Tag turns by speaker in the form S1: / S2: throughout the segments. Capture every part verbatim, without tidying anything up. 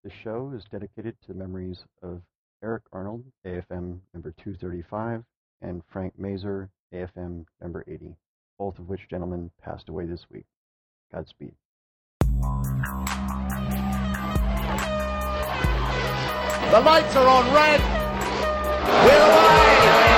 S1: This show is dedicated to the memories of Eric Arnold, A F M number two thirty-five, and Frank Mazer, A F M number eighty, both of which gentlemen passed away this week. Godspeed.
S2: The lights are on red. We're away.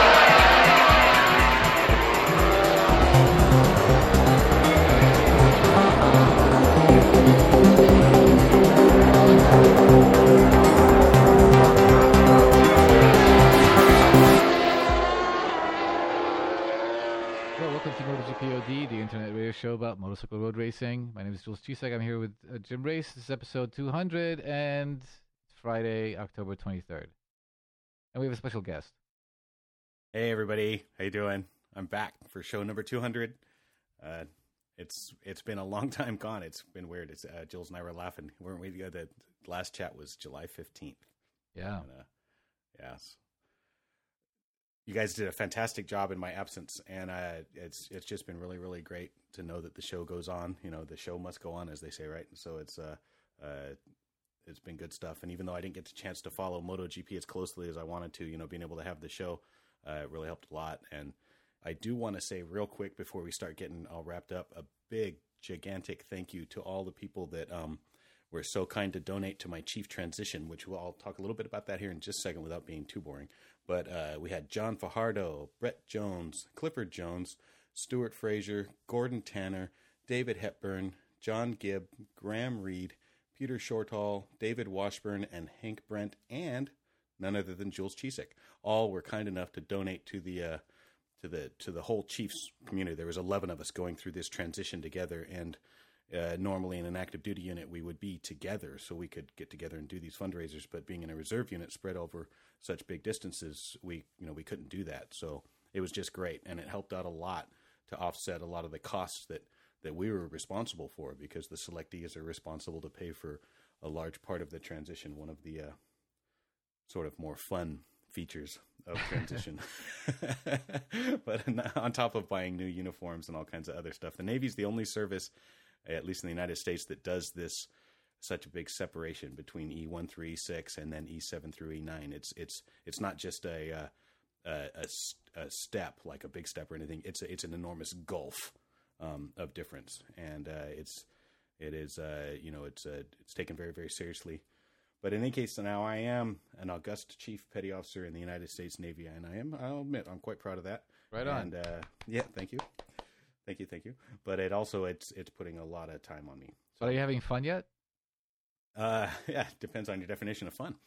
S3: Well, welcome to MotoGP O D, the internet radio show about motorcycle road racing. My name is Jules Chisak. I'm here with uh, Jim Race. This is episode two hundred, and it's Friday, October twenty-third. And we have a special guest.
S4: Hey everybody, how you doing? I'm back for show number two hundred. Uh, it's it's been a long time gone. It's been weird. It's uh, Jules and I were laughing, weren't we? The last chat was July fifteenth.
S3: Yeah.
S4: And, uh, yes. You guys did a fantastic job in my absence, and uh, it's it's just been really really great to know that the show goes on. You know, the show must go on, as they say, right? So it's uh, uh, it's been good stuff. And even though I didn't get the chance to follow MotoGP as closely as I wanted to, you know, being able to have the show uh, really helped a lot. And I do want to say real quick before we start getting all wrapped up, a big gigantic thank you to all the people that um, were so kind to donate to my chief transition, which we'll I'll talk a little bit about that here in just a second without being too boring. But uh, we had John Fajardo, Brett Jones, Clifford Jones, Stuart Frazier, Gordon Tanner, David Hepburn, John Gibb, Graham Reed, Peter Shortall, David Washburn, and Hank Brent, and none other than Jules Chisak. All were kind enough to donate to the uh, to the to the whole Chiefs community. There was eleven of us going through this transition together, and uh, normally in an active duty unit we would be together, so we could get together and do these fundraisers. But being in a reserve unit spread over such big distances, we you know we couldn't do that. So it was just great, and it helped out a lot to offset a lot of the costs that. that we were responsible for, because the selectees are responsible to pay for a large part of the transition, one of the uh, sort of more fun features of transition. But on top of buying new uniforms and all kinds of other stuff, the Navy's the only service, at least in the United States, that does this such a big separation between E one through E six and then E seven through E nine. It's it's it's not just a, uh, a, a, a step, like a big step or anything. It's a, it's an enormous gulf Um, of difference, and uh, it's it is uh, you know it's uh, it's taken very very seriously. But in any case, now I am an august chief petty officer in the United States Navy, and I am I'll admit I'm quite proud of that.
S3: Right on.
S4: And uh, yeah, thank you, thank you, thank you. But it also it's it's putting a lot of time on me.
S3: So are you having fun yet?
S4: Uh, yeah, depends on your definition of fun.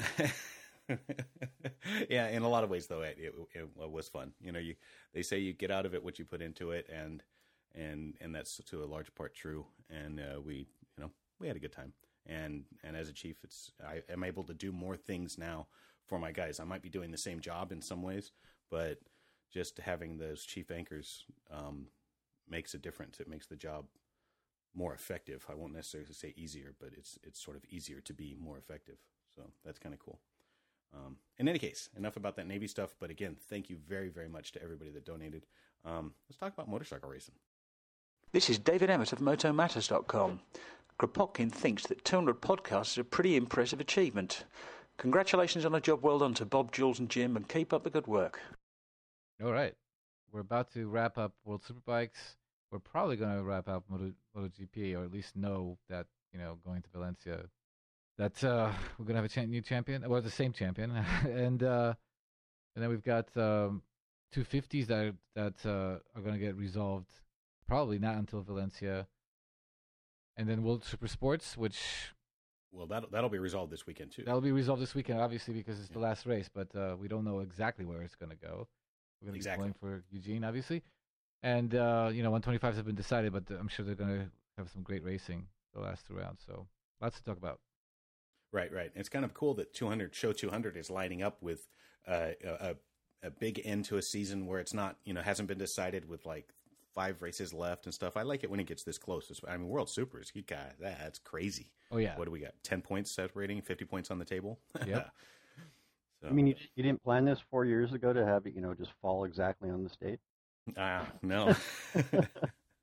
S4: Yeah, in a lot of ways, though, it, it, it was fun. You know, you they say you get out of it what you put into it, and and and that's to a large part true. And uh, we, you know, we had a good time. And and as a chief, it's I am able to do more things now for my guys. I might be doing the same job in some ways, but just having those chief anchors um, makes a difference. It makes the job more effective. I won't necessarily say easier, but it's it's sort of easier to be more effective. So that's kind of cool. Um, in any case, enough about that Navy stuff. But again, thank you very, very much to everybody that donated. Um, let's talk about motorcycle racing.
S5: This is David Emmett of Moto Matters dot com. Kropotkin thinks that two hundred podcasts is a pretty impressive achievement. Congratulations on a job well done to Bob, Jules and Jim, and keep up the good work.
S3: All right. We're about to wrap up World Superbikes. We're probably going to wrap up Moto, MotoGP, or at least know that, you know, going to Valencia, that uh, we're going to have a cha- new champion, or the same champion. and uh, and then we've got um, two fifties that, that uh, are going to get resolved probably not until Valencia. And then World Super Sports, which...
S4: Well, that'll, that'll be resolved this weekend, too.
S3: That'll be resolved this weekend, obviously, because it's yeah. the last race. But uh, we don't know exactly where it's going to go. We're going to
S4: exactly.
S3: be going for Eugene, obviously. And, uh, you know, one twenty-fives have been decided, but I'm sure they're going to have some great racing the last two rounds. So lots to talk about.
S4: Right, right. It's kind of cool that two hundred Show two hundred is lining up with uh, a, a big end to a season where it's not, you know, hasn't been decided with like five races left and stuff. I like it when it gets this close. I mean, World Supers, you got that. That's crazy.
S3: Oh, yeah.
S4: What do we got? ten points separating, fifty points on the table?
S3: Yeah.
S1: So. I mean, you, you didn't plan this four years ago to have it, you know, just fall exactly on the state?
S4: Ah, uh, no.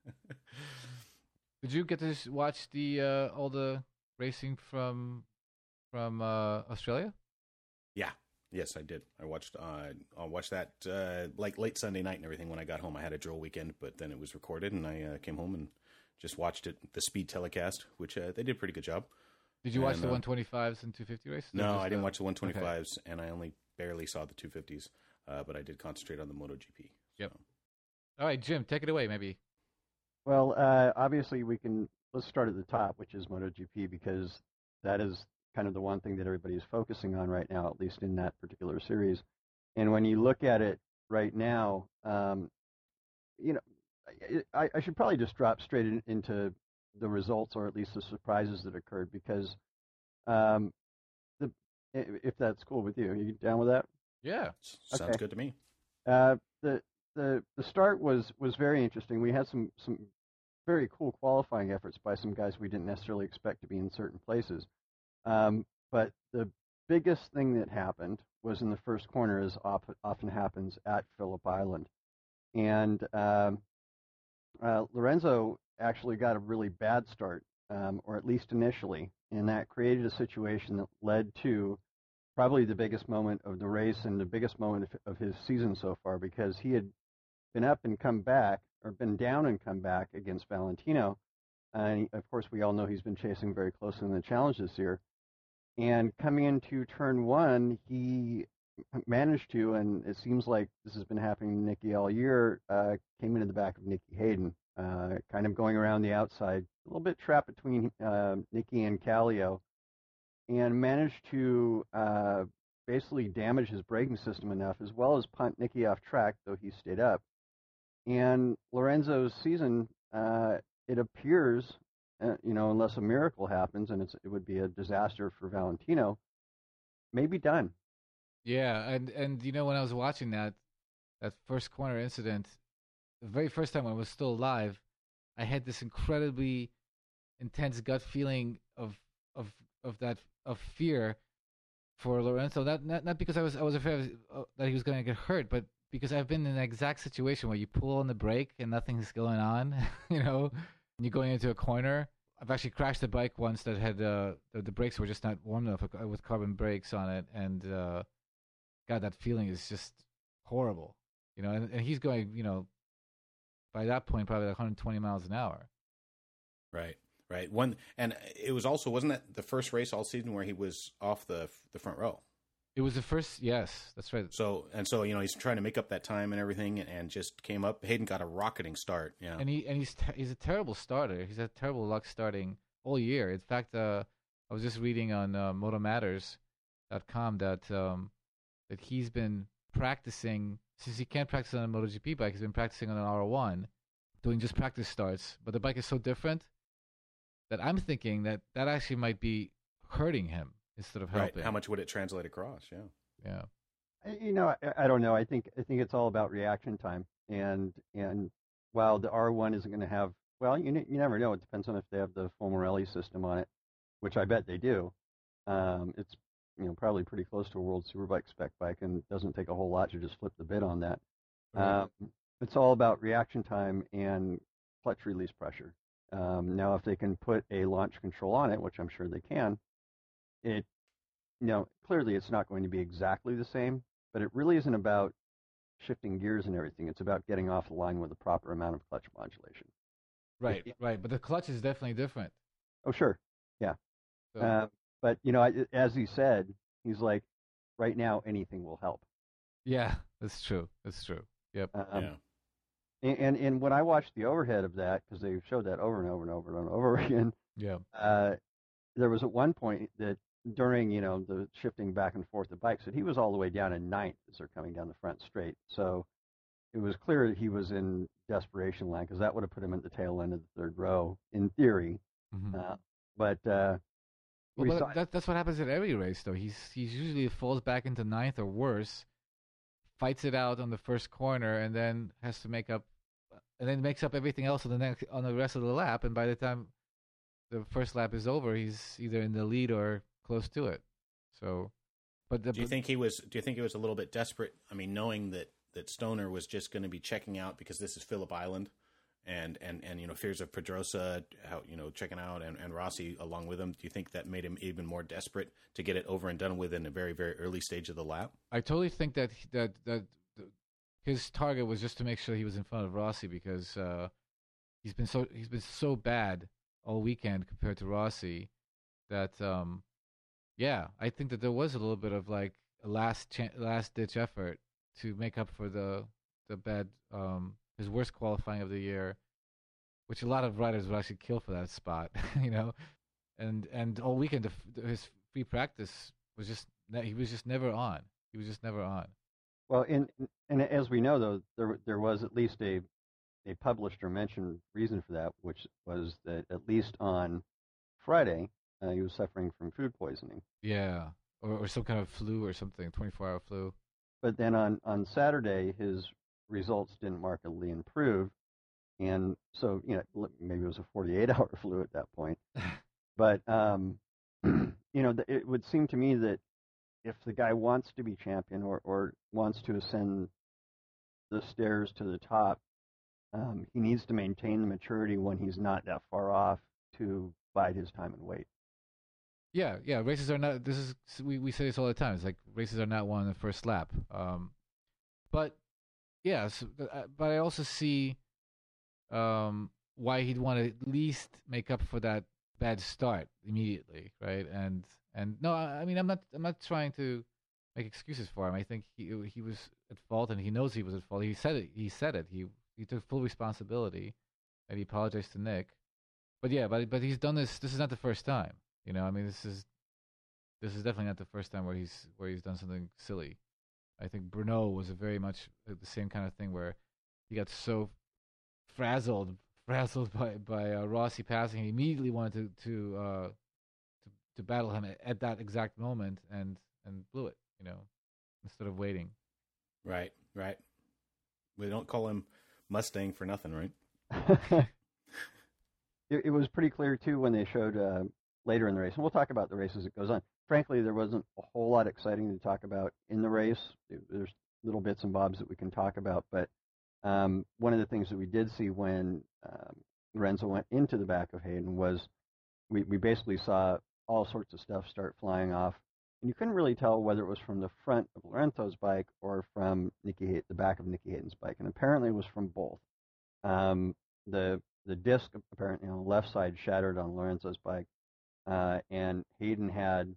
S3: Did you get to watch the uh, all the racing from from uh, Australia?
S4: Yeah. Yes, I did. I watched uh, I watched that uh, like late Sunday night and everything when I got home. I had a drill weekend, but then it was recorded, and I uh, came home and just watched it, the speed telecast, which uh, they did a pretty good job.
S3: Did you watch
S4: and,
S3: the
S4: uh,
S3: one twenty-fives and two fifty races?
S4: No,
S3: Just
S4: I didn't
S3: the-
S4: watch the one twenty-fives, okay. And I only barely saw the two fifties, uh, but I did concentrate on the MotoGP.
S3: Yep.
S4: So.
S3: All right, Jim, take it away, maybe.
S1: Well, uh, obviously we can, let's start at the top, which is MotoGP, because that is kind of the one thing that everybody is focusing on right now, at least in that particular series. And when you look at it right now, um, you know, I, I should probably just drop straight in, into the results, or at least the surprises that occurred, because um, the if that's cool with you, are you down with that?
S3: Yeah,
S4: sounds
S1: okay.
S4: good to me.
S1: Uh, the the the start was was very interesting. We had some some very cool qualifying efforts by some guys we didn't necessarily expect to be in certain places. Um, but the biggest thing that happened was in the first corner, as often happens at Phillip Island. And um, uh, Lorenzo actually got a really bad start, um, or at least initially, and that created a situation that led to probably the biggest moment of the race and the biggest moment of, of his season so far, because he had been up and come back, or been down and come back against Valentino. And of course, we all know he's been chasing very closely in the challenge this year. And coming into turn one, he managed to, and it seems like this has been happening to Nicky all year, uh, came into the back of Nicky Hayden, uh, kind of going around the outside, a little bit trapped between uh, Nicky and Kallio, and managed to uh, basically damage his braking system enough, as well as punt Nicky off track, though he stayed up. And Lorenzo's season, uh, it appears, uh, you know, unless a miracle happens, and it's, it would be a disaster for Valentino, may be done.
S3: Yeah, and, and you know, when I was watching that that first corner incident, the very first time when I was still alive, I had this incredibly intense gut feeling of of of that of fear for Lorenzo. Not not, not because I was I was afraid of, uh, that he was going to get hurt, but because I've been in an exact situation where you pull on the brake and nothing's going on, you know, and you're going into a corner. I've actually crashed a bike once that had uh, the, the brakes were just not warm enough with carbon brakes on it, and uh, God, that feeling is just horrible, you know. And, and he's going, you know, by that point probably like one hundred twenty miles an hour.
S4: Right, right. One, and it was also, wasn't that the first race all season where he was off the the front row?
S3: It was the first, yes, that's right.
S4: So and so, you know, he's trying to make up that time and everything, and, and just came up. Hayden got a rocketing start, yeah.
S3: And he and he's ter- he's a terrible starter. He's had terrible luck starting all year. In fact, uh, I was just reading on uh, moto matters dot com that um, that he's been practicing, since he can't practice on a MotoGP bike. He's been practicing on an R one, doing just practice starts. But the bike is so different that I'm thinking that that actually might be hurting him instead of helping.
S4: Right. How much would it translate across? Yeah.
S3: Yeah.
S1: You know, I, I don't know. I think I think it's all about reaction time, and and while the R one isn't going to have, well, you you never know. It depends on if they have the full Morelli system on it, which I bet they do. Um, it's you know probably pretty close to a World Superbike spec bike, and it doesn't take a whole lot to just flip the bit on that.
S3: Right.
S1: Um, it's all about reaction time and clutch release pressure. Um, now, if they can put a launch control on it, which I'm sure they can, it you know clearly it's not going to be exactly the same, but it really isn't about shifting gears and everything. It's about getting off the line with the proper amount of clutch modulation.
S3: Right, right. But the clutch is definitely different.
S1: Oh, sure. Yeah.
S3: So,
S1: Uh, but, you know, I, as he said, he's like, right now, anything will help.
S3: yeah, that's true. That's true. Yep.
S1: Um,
S4: yeah.
S1: and, and, and when I watched the overhead of that, because they showed that over and over and over and over again,
S3: Yeah.
S1: uh, there was at one point that during, you know, the shifting back and forth of bikes, that he was all the way down in ninth as they're coming down the front straight. So it was clear that he was in desperation land, because that would have put him at the tail end of the third row, in theory.
S3: Mm-hmm.
S1: Uh, but uh, we
S3: Well,
S1: saw
S3: but that, that's what happens at every race, though. He's he's usually falls back into ninth or worse, fights it out on the first corner, and then has to make up, and then makes up everything else on the next on the rest of the lap. And by the time the first lap is over, he's either in the lead or close to it. So, but the,
S4: Do you think he was? Do you think he was a little bit desperate? I mean, knowing that that Stoner was just going to be checking out because this is Phillip Island, and, and, and you know, fears of Pedrosa, how, you know, checking out, and, and Rossi along with him. Do you think that made him even more desperate to get it over and done with in a very, very early stage of the lap?
S3: I totally think that that that his target was just to make sure he was in front of Rossi, because uh, he's been so he's been so bad all weekend compared to Rossi that um, yeah, I think that there was a little bit of like a last chan- last ditch effort to make up for the the bad um, his worst qualifying of the year, which a lot of riders would actually kill for that spot, you know, and and all weekend the, the, his free practice was just he was just never on. He was just never on.
S1: Well, in, and as we know, though, there there was at least a a published or mentioned reason for that, which was that at least on Friday uh, he was suffering from food poisoning.
S3: Yeah, or or some kind of flu or something, twenty-four hour flu.
S1: But then on on Saturday his results didn't markedly improve, and so you know maybe it was a forty-eight hour flu at that point. But um, you know, it would seem to me that if the guy wants to be champion or, or wants to ascend the stairs to the top, um, he needs to maintain the maturity when he's not that far off to bide his time and wait.
S3: Yeah, yeah. Races are not. This is we, we say this all the time. It's like races are not won in the first lap. Um, but yeah, so, but I also see um, why he'd want to at least make up for that bad start immediately, right? And and no, I, I mean I'm not I'm not trying to make excuses for him. I think he he was at fault, and he knows he was at fault. He said it. He said it. He he took full responsibility, and he apologized to Nick. But yeah, but but he's done this. This is not the first time. You know, I mean, this is this is definitely not the first time where he's where he's done something silly. I think Brno was a very much the same kind of thing where he got so frazzled, frazzled by by uh, Rossi passing, he immediately wanted to to, uh, to to battle him at, at that exact moment, and and blew it. You know, instead of waiting.
S4: Right, right. We don't call him Mustang for nothing, right?
S1: it, it was pretty clear too when they showed. Uh, later in the race, and we'll talk about the race as it goes on. Frankly, there wasn't a whole lot exciting to talk about in the race. There's little bits and bobs that we can talk about, but um, one of the things that we did see when um, Lorenzo went into the back of Hayden was we, we basically saw all sorts of stuff start flying off, and you couldn't really tell whether it was from the front of Lorenzo's bike or from Nicky Hay- the back of Nicky Hayden's bike, and apparently it was from both. Um, the the disc apparently on the left side shattered on Lorenzo's bike. Uh, and Hayden had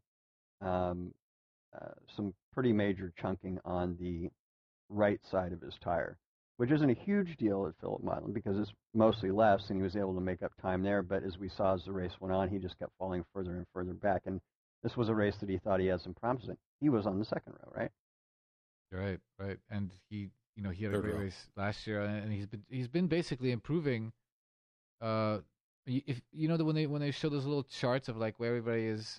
S1: um, uh, some pretty major chunking on the right side of his tire, which isn't a huge deal at Phillip Island because it's mostly lefts, and he was able to make up time there. But as we saw as the race went on, he just kept falling further and further back. And this was a race that he thought he had some promise in. He was on the second row, right?
S3: Right, right. And he, you know, he had a
S4: Third
S3: great
S4: row.
S3: race last year, and he's been he's been basically improving. Uh, if you know the when they when they show those little charts of like where everybody is,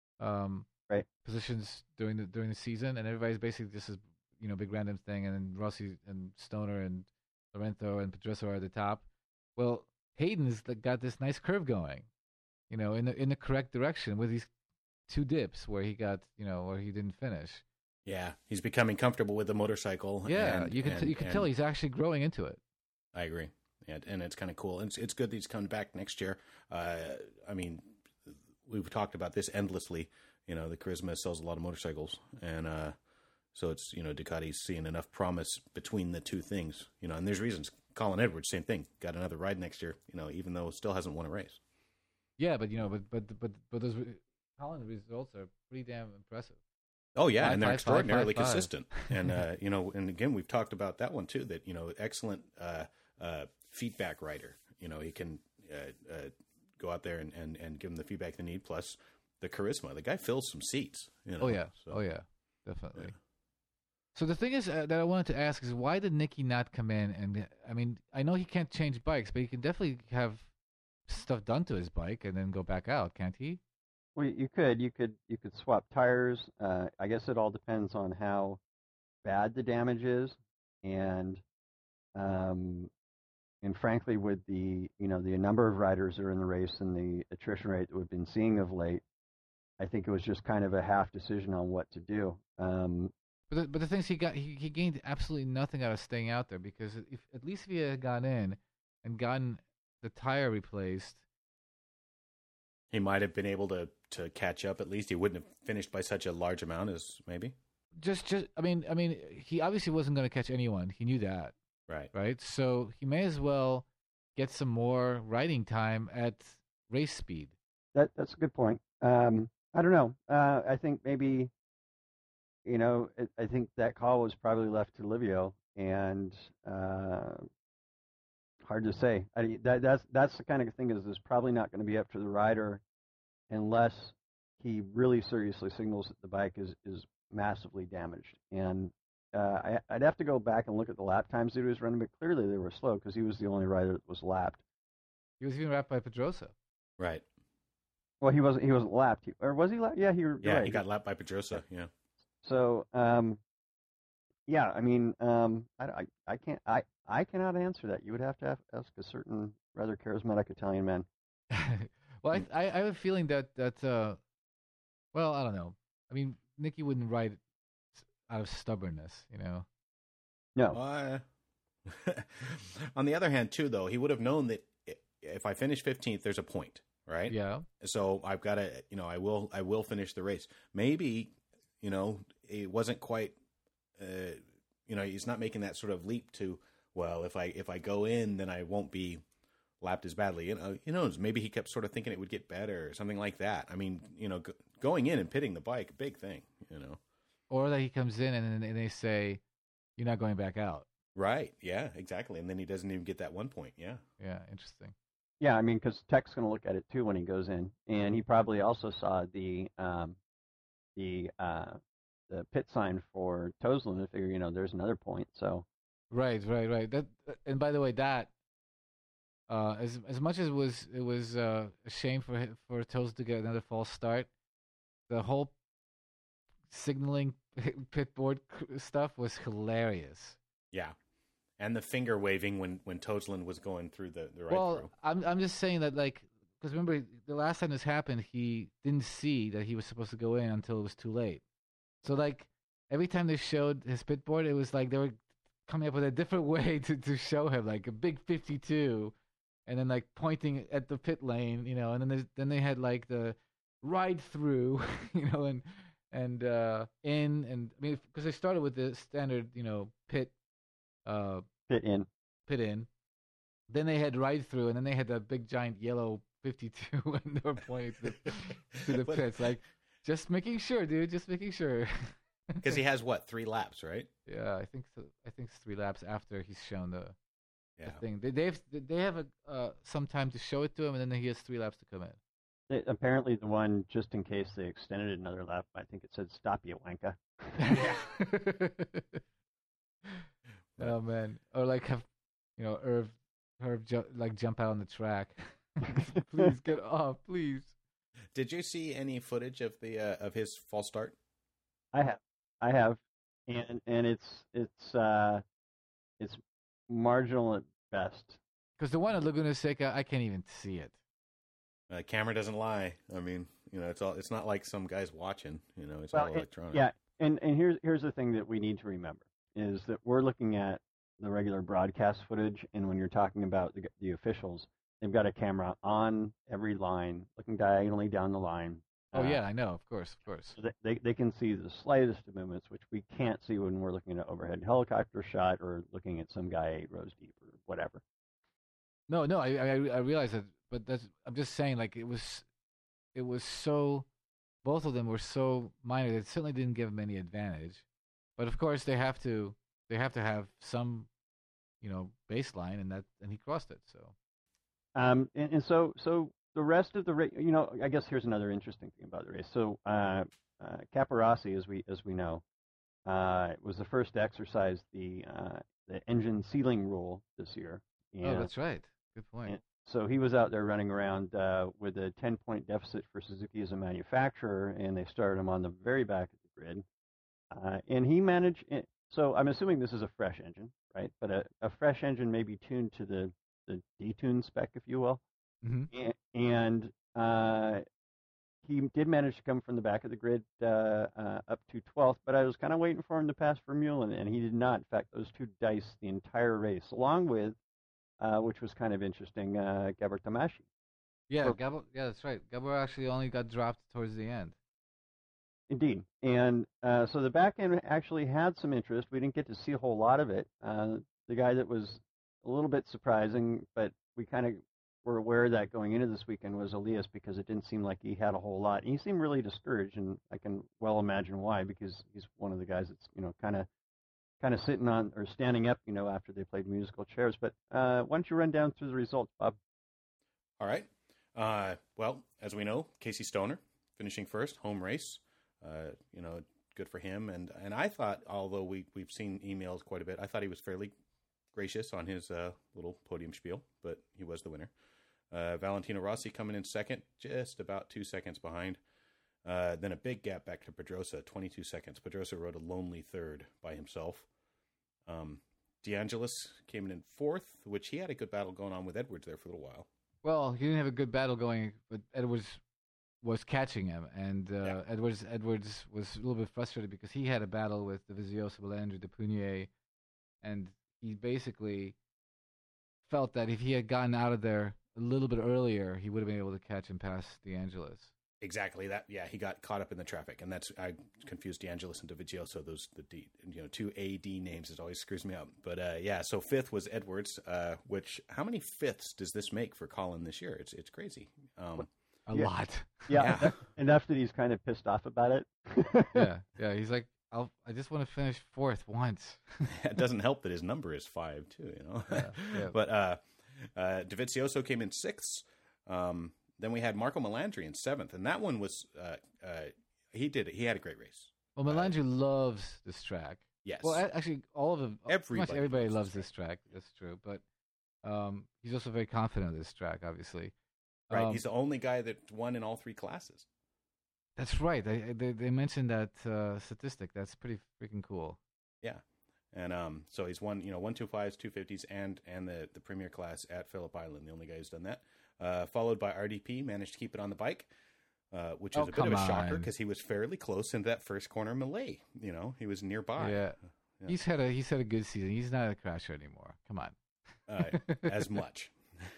S3: um,
S1: right,
S3: positions during the during the season, and everybody's basically just as you know big random thing, and then Rossi and Stoner and Lorenzo and Pedrosa are at the top. Well, Hayden's got this nice curve going, you know, in the in the correct direction with these two dips where he got you know where he didn't finish.
S4: Yeah, he's becoming comfortable with the motorcycle.
S3: Yeah,
S4: and,
S3: you can
S4: and,
S3: t- you can
S4: and
S3: tell he's actually growing into it.
S4: I agree. And, and it's kind of cool. And it's, it's good that he's coming back next year. Uh, I mean, we've talked about this endlessly. You know, the Charisma sells a lot of motorcycles. And uh, so it's, you know, Ducati's seeing enough promise between the two things. You know, and there's reasons. Colin Edwards, same thing. Got another ride next year, you know, even though still hasn't won a race.
S3: Yeah, but, you know, but but but, but those Colin results are pretty damn impressive.
S4: Oh, yeah,
S3: Five,
S4: and they're
S3: five,
S4: extraordinarily
S3: five, five, five.
S4: consistent. And, uh, you know, and again, we've talked about that one, too, that, you know, excellent uh, uh, feedback writer. You know, he can uh, uh, go out there and, and, and give them the feedback they need, plus the charisma. The guy fills some seats. You know,
S3: Oh, yeah.
S4: so,
S3: Oh, yeah. Definitely.
S4: yeah.
S3: So the thing is uh, that I wanted to ask is why did Nicky not come in? And, I mean, I know he can't change bikes, but he can definitely have stuff done to his bike and then go back out, can't he?
S1: Well, you could, you could, you could swap tires. Uh, I guess it all depends on how bad the damage is, and um, and frankly, with the you know the number of riders that are in the race and the attrition rate that we've been seeing of late, I think it was just kind of a half decision on what to do. Um,
S3: But the, but the thing is, he got he, he gained absolutely nothing out of staying out there because if at least if he had gone in and gotten the tire replaced,
S4: he might have been able to, to catch up at least. He wouldn't have finished by such a large amount as maybe.
S3: just just I mean I mean he obviously wasn't going to catch anyone. He knew that,
S4: Right.
S3: right? So he may as well get some more riding time at race speed.
S1: That that's a good point. Um, I don't know. Uh, I think maybe, you know, it, I think that call was probably left to Livio, and uh, hard to say. I, that that's that's the kind of thing is is probably not going to be up to the rider unless he really seriously signals that the bike is is massively damaged. And uh, I, I'd have to go back and look at the lap times that he was running, but clearly they were slow because he was the only rider that was lapped.
S3: He was even wrapped by Pedrosa.
S4: Right.
S1: Well, he wasn't. He wasn't lapped, he, or was he lapped? Yeah, he.
S4: Yeah,
S1: right.
S4: he got lapped by Pedrosa. Yeah.
S1: So, um, yeah, I mean, um, I, I, I can't, I, I cannot answer that. You would have to have, ask a certain rather charismatic Italian man.
S3: Well, I, I I have a feeling that that uh, well, I don't know. I mean, Nicky wouldn't ride out of stubbornness, you know.
S1: No.
S4: Uh, on the other hand, too, though, he would have known that if I finish fifteenth, there's a point, right?
S3: Yeah.
S4: So I've got to, you know, I will, I will finish the race. Maybe, you know, it wasn't quite, uh, you know, he's not making that sort of leap to, well, if I if I go in, then I won't be lapped as badly. You know, you know, maybe he kept sort of thinking it would get better or something like that. I mean, you know, go, going in and pitting the bike, big thing, you know.
S3: Or that he comes in and, and they say, "You're not going back out."
S4: Right. Yeah. Exactly. And then he doesn't even get that one point. Yeah.
S3: Yeah. Interesting.
S1: Yeah, I mean, because Tech's going to look at it too when he goes in, and he probably also saw the um, the uh, the pit sign for Toslin to figure, you know, there's another point. So.
S3: Right. Right. Right. That. And by the way, that. Uh, as as much as it was it was uh, a shame for hi- for Toes to get another false start, the whole signaling pit board c- stuff was hilarious.
S4: Yeah. And the finger waving when, when Toslin was going through the, the right
S3: well,
S4: through.
S3: I'm I'm just saying that, like, because remember the last time this happened, he didn't see that he was supposed to go in until it was too late. So like every time they showed his pit board, it was like they were coming up with a different way to, to show him, like a big fifty-two, and then like pointing at the pit lane, you know, and then there's, then they had like the ride through, you know, and and uh, in and I mean because they started with the standard, you know, pit. Uh,
S1: Pit in.
S3: Pit in. Then they had ride through, and then they had that big giant yellow fifty-two, and they were pointing to the, to the
S4: But-
S3: pits. Like, just making sure, dude. Just making sure.
S4: Because he has, what, three laps, right?
S3: Yeah, I think so. I think it's three laps after he's shown the,
S4: Yeah.
S3: the thing. They they have they have a uh, some time to show it to him, and then he has three laps to come in.
S1: It, apparently, the one just in case they extended it another lap, I think it said "Stop you, wanka."
S3: Oh man, or like have, you know, Irv, Irv ju- like jump out on the track. Please get off, please.
S4: Did you see any footage of the uh, of his false start?
S1: I have, I have, and and it's it's uh, it's marginal at best.
S3: Because the one at Laguna Seca, I can't even see it.
S4: Uh, camera doesn't lie. I mean, you know, it's all. It's not like some guy's watching. You know, it's
S1: Well,
S4: all
S1: it-
S4: electronic.
S1: Yeah, and and here's here's the thing that we need to remember is that we're looking at the regular broadcast footage, and when you're talking about the, the officials, they've got a camera on every line, looking diagonally down the line.
S3: Oh
S1: Uh,
S3: yeah, I know, of course, of course.
S1: so that they they can see the slightest of movements, which we can't see when we're looking at an overhead helicopter shot or looking at some guy eight rows deep or whatever.
S3: No, no, I, I, I realize that, but that's. I'm just saying, like it was, it was so. Both of them were so minor that it certainly didn't give them any advantage. But of course, they have to. They have to have some, you know, baseline, and that, and he crossed it. So.
S1: Um, and, and so, so the rest of the race, you know, I guess here's another interesting thing about the race. So, uh, uh, Caparossi, as we as we know, uh, was the first to exercise the uh, the engine sealing rule this year.
S3: Oh,
S1: And,
S3: that's right. Good point.
S1: and so he was out there running around uh, with a ten point deficit for Suzuki as a manufacturer, and they started him on the very back of the grid. Uh, and he managed. So I'm assuming this is a fresh engine, right? But a, a fresh engine may be tuned to the the detune spec, if you will.
S3: hmm
S1: A- And uh, he did manage to come from the back of the grid uh, uh, up to twelfth, but I was kind of waiting for him to pass Vermeulen, and he did not. In fact, those two diced the entire race, along with uh, which was kind of interesting. Uh, Gabor Tomashi.
S3: Yeah,
S1: Or-
S3: Gabor. Yeah, that's right. Gabor actually only got dropped towards the end.
S1: Indeed. And uh, so the back end actually had some interest. We didn't get to see a whole lot of it. Uh, the guy that was a little bit surprising, but we kind of were aware of that going into this weekend was Elias, because it didn't seem like he had a whole lot. And he seemed really discouraged, and I can well imagine why, because he's one of the guys that's, you know, kind of kind of sitting on or standing up, you know, after they played musical chairs. But uh, why don't you run down through the results, Bob?
S4: All right. Uh, well, as we know, Casey Stoner finishing first, home race. Uh, you know, good for him. And and I thought, although we, we've seen emails quite a bit, I thought he was fairly gracious on his uh, little podium spiel, but he was the winner. Uh, Valentino Rossi coming in second, just about two seconds behind. Uh, then a big gap back to Pedrosa, twenty-two seconds. Pedrosa rode a lonely third by himself. Um, DeAngelis came in in fourth, which he had a good battle going on with Edwards there for a little while.
S3: Well, he didn't have a good battle going, but Edwards was catching him, and uh,
S4: Yeah.
S3: Edwards Edwards was a little bit frustrated because he had a battle with the Vizioso, Belandri, De Punier, and he basically felt that if he had gotten out of there a little bit earlier, he would have been able to catch him past DeAngelis.
S4: Exactly that. Yeah, he got caught up in the traffic, and that's I confused DeAngelis and Dovizioso. Those the D, you know two A D names. It always screws me up. But uh, yeah, so fifth was Edwards. Uh, which how many fifths does this make for Colin this year? It's it's crazy. Um,
S3: A
S1: Yeah.
S3: lot.
S1: Yeah,
S4: Yeah.
S1: enough- enough that he's kind of pissed off about it.
S3: yeah, yeah. He's like, I'll, I just want to finish fourth once.
S4: it doesn't help that his number is five too. You know.
S3: Yeah, yeah.
S4: But uh, uh, Dovizioso came in sixth. Um, Then we had Marco Melandri in seventh, and that one was uh, uh, he did it. He had a great race.
S3: Well, Melandri loves this track.
S4: Yes.
S3: Well, a- actually, all of them, pretty much
S4: Everybody
S3: everybody
S4: loves
S3: loves
S4: this
S3: this track. That's true. But um, he's also very confident of this track, obviously.
S4: right.
S3: Um,
S4: He's the only guy that won in all three classes.
S3: That's right. They they, they mentioned that uh, statistic. That's pretty freaking cool.
S4: Yeah. And um, so he's won, you know, one two fives, two fifties, and and the, the premier class at Phillip Island. The only guy who's done that. Uh, followed by R D P, managed to keep it on the bike, uh, which is
S3: Oh,
S4: a bit of
S3: come
S4: a shocker
S3: on.
S4: because he was fairly close into that first corner melee. You know, he was nearby.
S3: Yeah.
S4: Yeah.
S3: He's had a he's had a good season. He's not a crasher anymore. Come on.
S4: uh, as much.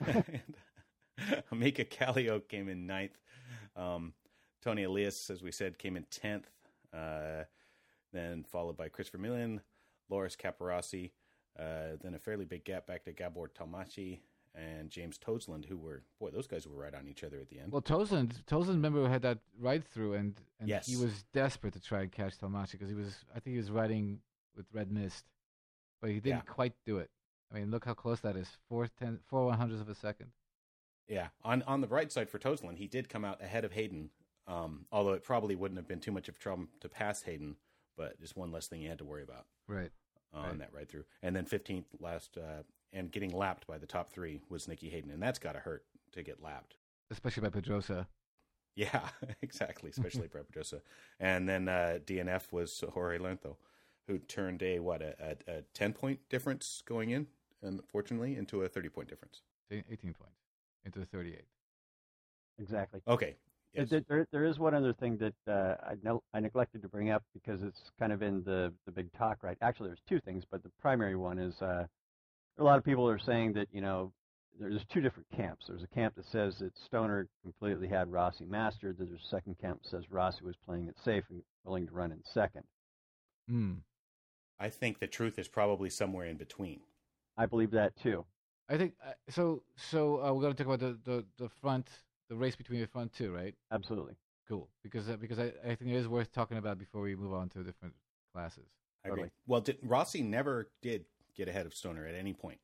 S4: Mika Kallio came in ninth. Um, Tony Elias, as we said, came in tenth. Uh, then followed by Christopher Millen, Loris Caparossi. Uh, then a fairly big gap back to Gabor Tomashi and James Toseland, who were, boy, those guys were right on each other at the end.
S3: Well, Toseland, Toseland, remember, had that ride through, and, and
S4: Yes.
S3: he was desperate to try and catch Tomashi because he was, I think he was riding with Red Mist, but he didn't
S4: Yeah.
S3: quite do it. I mean, look how close that is, four ten, four one hundredths of a second.
S4: Yeah, on on the right side for Toseland, he did come out ahead of Hayden, um, although it probably wouldn't have been too much of a trouble to pass Hayden, but just one less thing you had to worry about.
S3: Right.
S4: On
S3: Right.
S4: that ride through. And then fifteenth last, uh, and getting lapped by the top three was Nicky Hayden. And that's got to hurt to get lapped.
S3: Especially by Pedrosa.
S4: Yeah, exactly. Especially for Pedrosa. And then uh, D N F was Jorge Lento, who turned a, what, a, a, a ten point difference going in, unfortunately, into a thirty point difference.
S3: eighteen points into thirty-eight.
S1: Exactly.
S4: Okay. Yes.
S1: There, there, there is one other thing that uh, I, know, I neglected to bring up because it's kind of in the, the big talk, right? Actually, there's two things, but the primary one is uh, a lot of people are saying that, you know, there's two different camps. There's a camp that says that Stoner completely had Rossi mastered. There's a second camp that says Rossi was playing it safe and willing to run in second.
S3: Hmm.
S4: I think the truth is probably somewhere in between.
S1: I believe that too.
S3: I think uh, so. So uh, we're going to talk about the, the, the front, the race between the front two, right?
S1: Absolutely.
S3: Cool. Because uh, because I, I think it is worth talking about before we move on to different classes.
S4: I agree.
S1: Totally.
S4: Well, did, Rossi never did get ahead of Stoner at any point.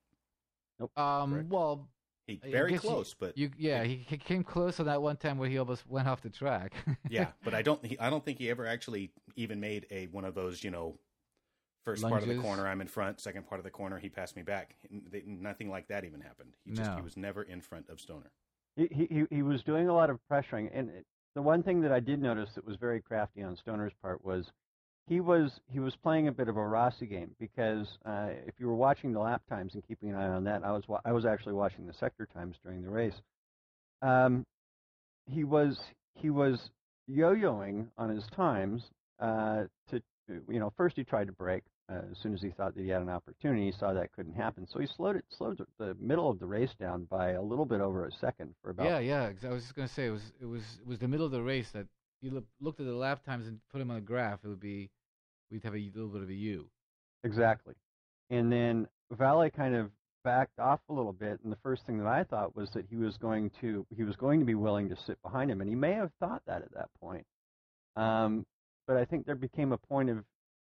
S3: Um.
S4: Correct.
S3: Well,
S4: He
S3: I
S4: very
S3: guess you-
S4: close, but
S3: you yeah, he, he came close on that one time where he almost went off the track.
S4: yeah, but I don't. He, I don't think he ever actually even made a one of those. You know, first part of the
S3: Lunges.
S4: corner, I'm in front. Second part of the corner, he passed me back. They, nothing like that even happened. He just
S3: No.
S4: he was never in front of Stoner.
S1: He, he, he was doing a lot of pressuring. And it, the one thing that I did notice that was very crafty on Stoner's part was he was he was playing a bit of a Rossi game because uh, if you were watching the lap times and keeping an eye on that, I was wa- I was actually watching the sector times during the race. Um, he was he was yo-yoing on his times uh, to you know first he tried to break, Uh, as soon as he thought that he had an opportunity, he saw that couldn't happen. So he slowed it, slowed the middle of the race down by a little bit over a second for about.
S3: Yeah, yeah. I was just gonna say it was it was it was the middle of the race that you look, looked at the lap times and put them on a graph. It would be we'd have a little bit of a U.
S1: Exactly, and then Valle kind of backed off a little bit, and the first thing that I thought was that he was going to he was going to be willing to sit behind him, and he may have thought that at that point. Um, but I think there became a point of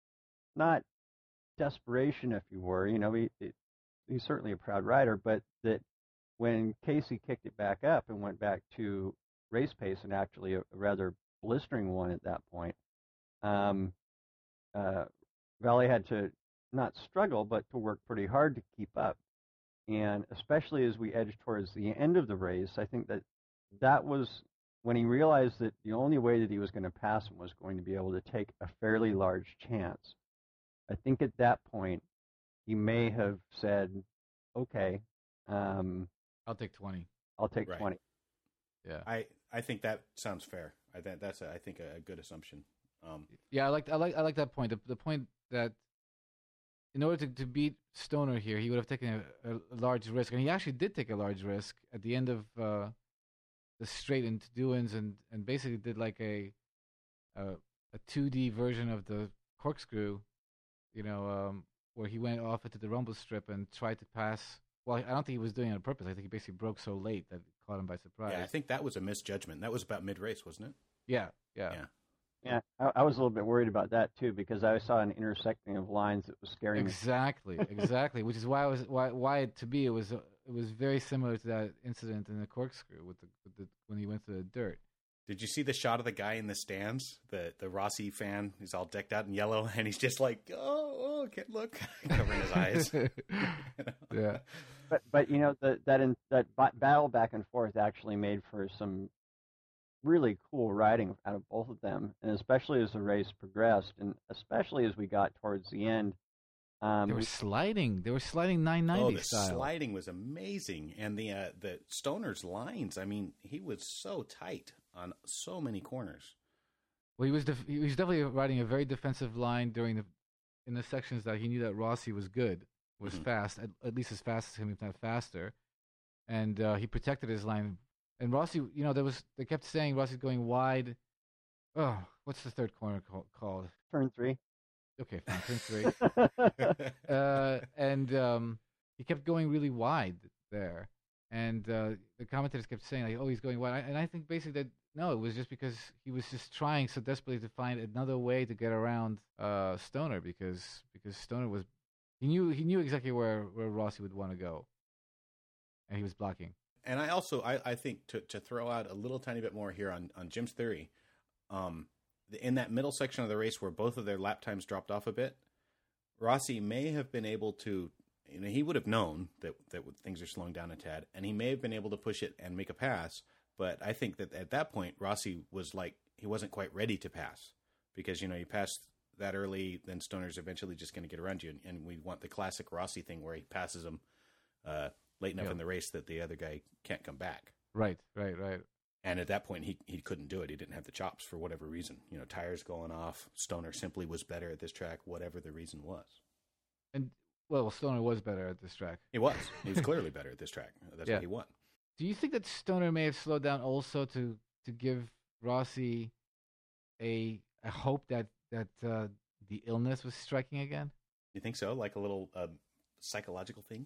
S1: not desperation, if you were, you know, he it, he's certainly a proud rider, but that when Casey kicked it back up and went back to race pace, and actually a, a rather blistering one at that point, um, uh, Valle had to not struggle, but to work pretty hard to keep up. And especially as we edged towards the end of the race, I think that that was when he realized that the only way that he was going to pass him was going to be able to take a fairly large chance. I think at that point, he may have said, okay, um,
S3: I'll take twenty.
S1: I'll take
S4: Right.
S1: twenty.
S3: Yeah.
S4: I, I think that sounds fair. I think that's a, I think a, a good assumption. Um,
S3: Yeah, I like I like I like that point. The, the point that in order to, to beat Stoner here, he would have taken a, a large risk, and he actually did take a large risk at the end of uh, the straight into Dewins, and, and basically did like a a, a two D version of the corkscrew, you know, um, where he went off into the rumble strip and tried to pass. Well, I don't think he was doing it on purpose. I think he basically broke so late that it caught him by surprise.
S4: yeah, I think that was a misjudgment. That was about mid race, wasn't it?
S3: Yeah, yeah.
S4: Yeah.
S1: Yeah, I, I was a little bit worried about that too, because I saw an intersecting of lines that was scaring me.
S3: Exactly, exactly. Which is why I was why why to me it was uh, it was very similar to that incident in the corkscrew with the, with the when he went to the dirt.
S4: Did you see the shot of the guy in the stands? The the Rossi fan, he's all decked out in yellow, and he's just like, oh, oh can't look, covering his eyes.
S3: Yeah.
S1: But but you know the, that in, that b- battle back and forth actually made for some really cool riding out of both of them, and especially as the race progressed, and especially as we got towards the end. Um,
S3: They were
S1: we-
S3: sliding. They were sliding nine ninety
S4: Oh, the
S3: style.
S4: sliding was amazing, and the uh, the Stoner's lines. I mean, he was so tight on so many corners.
S3: Well, he was def- he was definitely riding a very defensive line during the in the sections that he knew that Rossi was good, was
S4: Mhm.
S3: fast, at, at least as fast as him, if not faster, and uh, he protected his line. And Rossi, you know, there was they kept saying Rossi's going wide. Oh, what's the third corner call, called?
S1: turn three.
S3: Okay, fine, turn three. uh, and um, he kept going really wide there, and uh, the commentators kept saying like, "Oh, he's going wide," I, and I think basically that no, it was just because he was just trying so desperately to find another way to get around uh, Stoner because because Stoner was he knew he knew exactly where, where Rossi would want to go, and he was blocking.
S4: And I also, I, I think to, to throw out a little tiny bit more here on, on Jim's theory, um, in that middle section of the race where both of their lap times dropped off a bit, Rossi may have been able to, you know, he would have known that, that things are slowing down a tad, and he may have been able to push it and make a pass. But I think that at that point, Rossi was like, he wasn't quite ready to pass because, you know, you pass that early, then Stoner's eventually just going to get around you. And, and we want the classic Rossi thing where he passes him, uh, late enough
S3: Yeah.
S4: in the race that the other guy can't come back.
S3: Right, right, right.
S4: And at that point, he he couldn't do it. He didn't have the chops for whatever reason. You know, tires going off. Stoner simply was better at this track, whatever the reason was.
S3: And well, Stoner was better at this track.
S4: He was. He was clearly better at this track. That's
S3: Yeah.
S4: why he won.
S3: Do you think that Stoner may have slowed down also to, to give Rossi a a hope that that uh, the illness was striking again?
S4: You think so? Like a little um, psychological thing,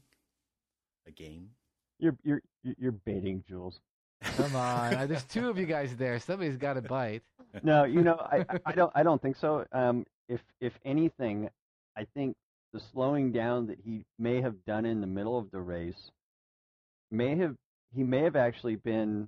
S4: a game.
S1: You're you're you're baiting Jules.
S3: Come on, there's two of you guys there. Somebody's got to bite.
S1: No, you know, I, I don't I don't think so. Um, if if anything, I think the slowing down that he may have done in the middle of the race may have he may have actually been.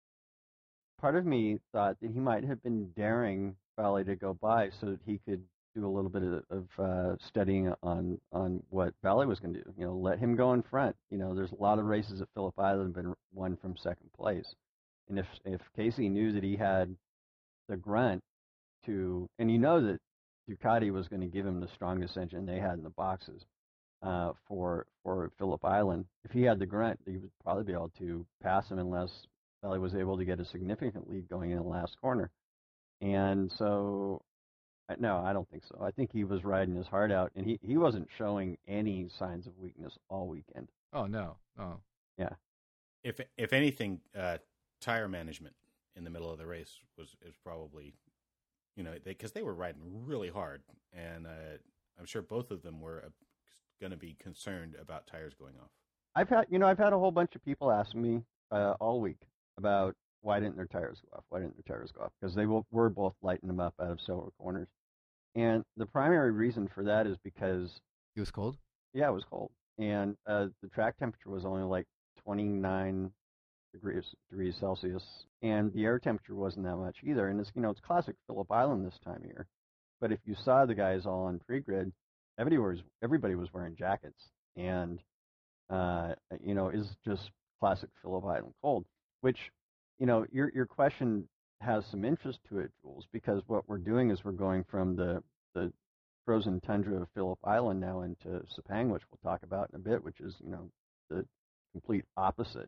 S1: Part of me thought that he might have been daring Valle to go by so that he could do a little bit of, of uh, studying on on what Valle was going to do. You know, let him go in front. You know, there's a lot of races at Phillip Island have been won from second place, and if if Casey knew that he had the grunt to, and you know that Ducati was going to give him the strongest engine they had in the boxes uh, for for Phillip Island. If he had the grunt, he would probably be able to pass him unless Valle was able to get a significant lead going in the last corner. And so I- No, I don't think so. I think he was riding his heart out, and he, he wasn't showing any signs of weakness all weekend.
S3: Oh no, no.
S1: Yeah.
S4: If if anything, uh, tire management in the middle of the race was is probably, you know, because they, they were riding really hard, and uh, I'm sure both of them were uh, going to be concerned about tires going off.
S1: I've had, you know, I've had a whole bunch of people ask me uh, all week about why didn't their tires go off? Why didn't their tires go off? Because they will, were both lighting them up out of several corners. And the primary reason for that is because,
S3: It was cold.
S1: yeah, it was cold. And uh, the track temperature was only like twenty-nine degrees degrees Celsius. And the air temperature wasn't that much either. And it's, you know, it's classic Phillip Island this time of year. But if you saw the guys all on pre-grid, everybody was, everybody was wearing jackets. And, uh, you know, is just classic Phillip Island cold, which, you know, your your question has some interest to it, Jules, because what we're doing is we're going from the, the frozen tundra of Phillip Island now into Sepang, which we'll talk about in a bit, which is, you know, the complete opposite.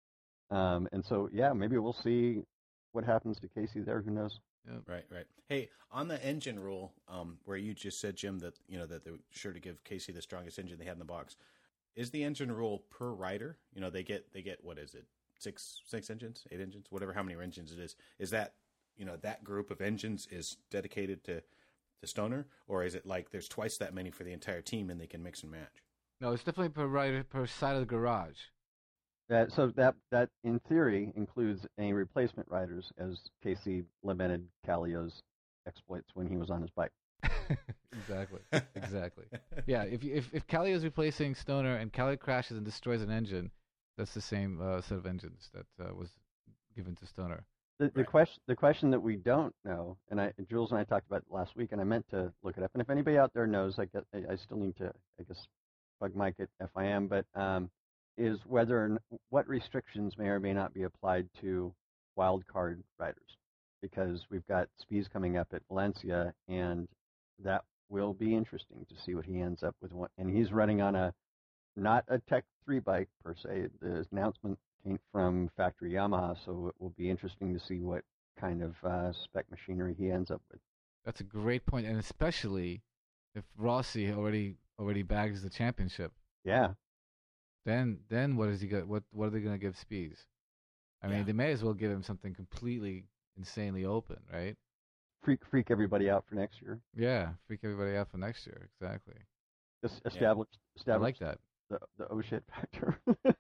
S1: Um, and so, yeah, maybe we'll see what happens to Casey there. Who knows?
S3: Yep.
S4: Right, right. Hey, on the engine rule, um, where you just said, Jim, that you know that they're sure to give Casey the strongest engine they had in the box, is the engine rule per rider? You know, they get they get what is it? Six six engines, eight engines, whatever, how many engines it is. Is that, you know, that group of engines is dedicated to, to Stoner, or is it like there's twice that many for the entire team and they can mix and match?
S3: No, it's definitely per rider per side of the garage.
S1: That, so that, that, in theory, includes any replacement riders, as Casey lamented Kallio's exploits when he was on his bike.
S3: Exactly. Exactly. Yeah, if you, if if Kallio is replacing Stoner and Kallio crashes and destroys an engine, that's the same uh, set of engines that uh, was given to Stoner.
S1: The, the
S4: Right.
S1: question, the question that we don't know, and I, Jules and I talked about it last week, and I meant to look it up. And if anybody out there knows, I guess I, I still need to, I guess, bug Mike at F I M. But um, is whether and what restrictions may or may not be applied to wild card riders, because we've got Spies coming up at Valencia, and that will be interesting to see what he ends up with. One, and he's running on a not a Tech three bike per se. The announcement came from factory Yamaha, so it will be interesting to see what kind of uh, spec machinery he ends up with.
S3: That's a great point, and especially if Rossi already already bags the championship,
S1: Yeah,
S3: then then what is he go, what what are they going to give Spies? I mean,
S4: Yeah.
S3: they may as well give him something completely insanely open, right?
S1: freak freak everybody out for next year.
S3: Yeah, freak everybody out for next year. Exactly.
S1: Just establish
S3: I
S1: establish
S3: like that.
S1: the the oh shit factor.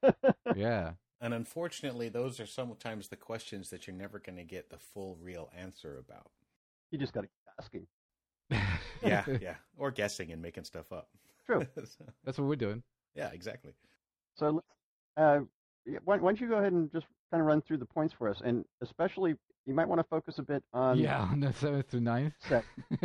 S3: Yeah.
S4: And unfortunately, those are sometimes the questions that you're never going to get the full, real answer about.
S1: You just got to keep asking.
S4: Yeah, yeah. Or guessing and making stuff up.
S1: True.
S4: So,
S3: That's what we're doing.
S4: yeah, exactly.
S1: So, uh, yeah, why, why don't you go ahead and just kind of run through the points for us, and especially you might want to focus a bit on
S3: yeah, on the seventh through ninth.
S1: set.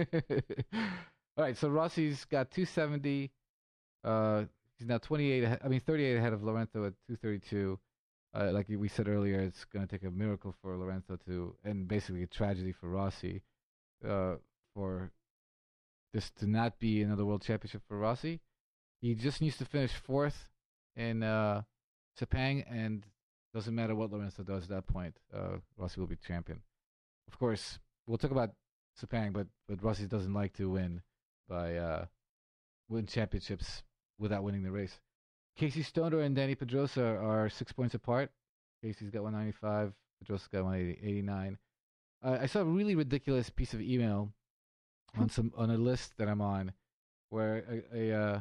S3: All right, so Rossi's got two seventy. Uh, he's now twenty-eight. Ahead, I mean, thirty-eight ahead of Lorenzo at two thirty-two. Uh, like we said earlier, it's going to take a miracle for Lorenzo to, and basically a tragedy for Rossi, uh, for this to not be another world championship for Rossi. He just needs to finish fourth in uh, Sepang, and doesn't matter what Lorenzo does at that point. Uh, Rossi will be champion. Of course, we'll talk about Sepang, but but Rossi doesn't like to win by uh, win championships without winning the race. Casey Stoner and Danny Pedrosa are six points apart. Casey's got one ninety-five. Pedrosa's got one eighty-nine. Uh, I saw a really ridiculous piece of email on some on a list that I'm on, where a, a uh,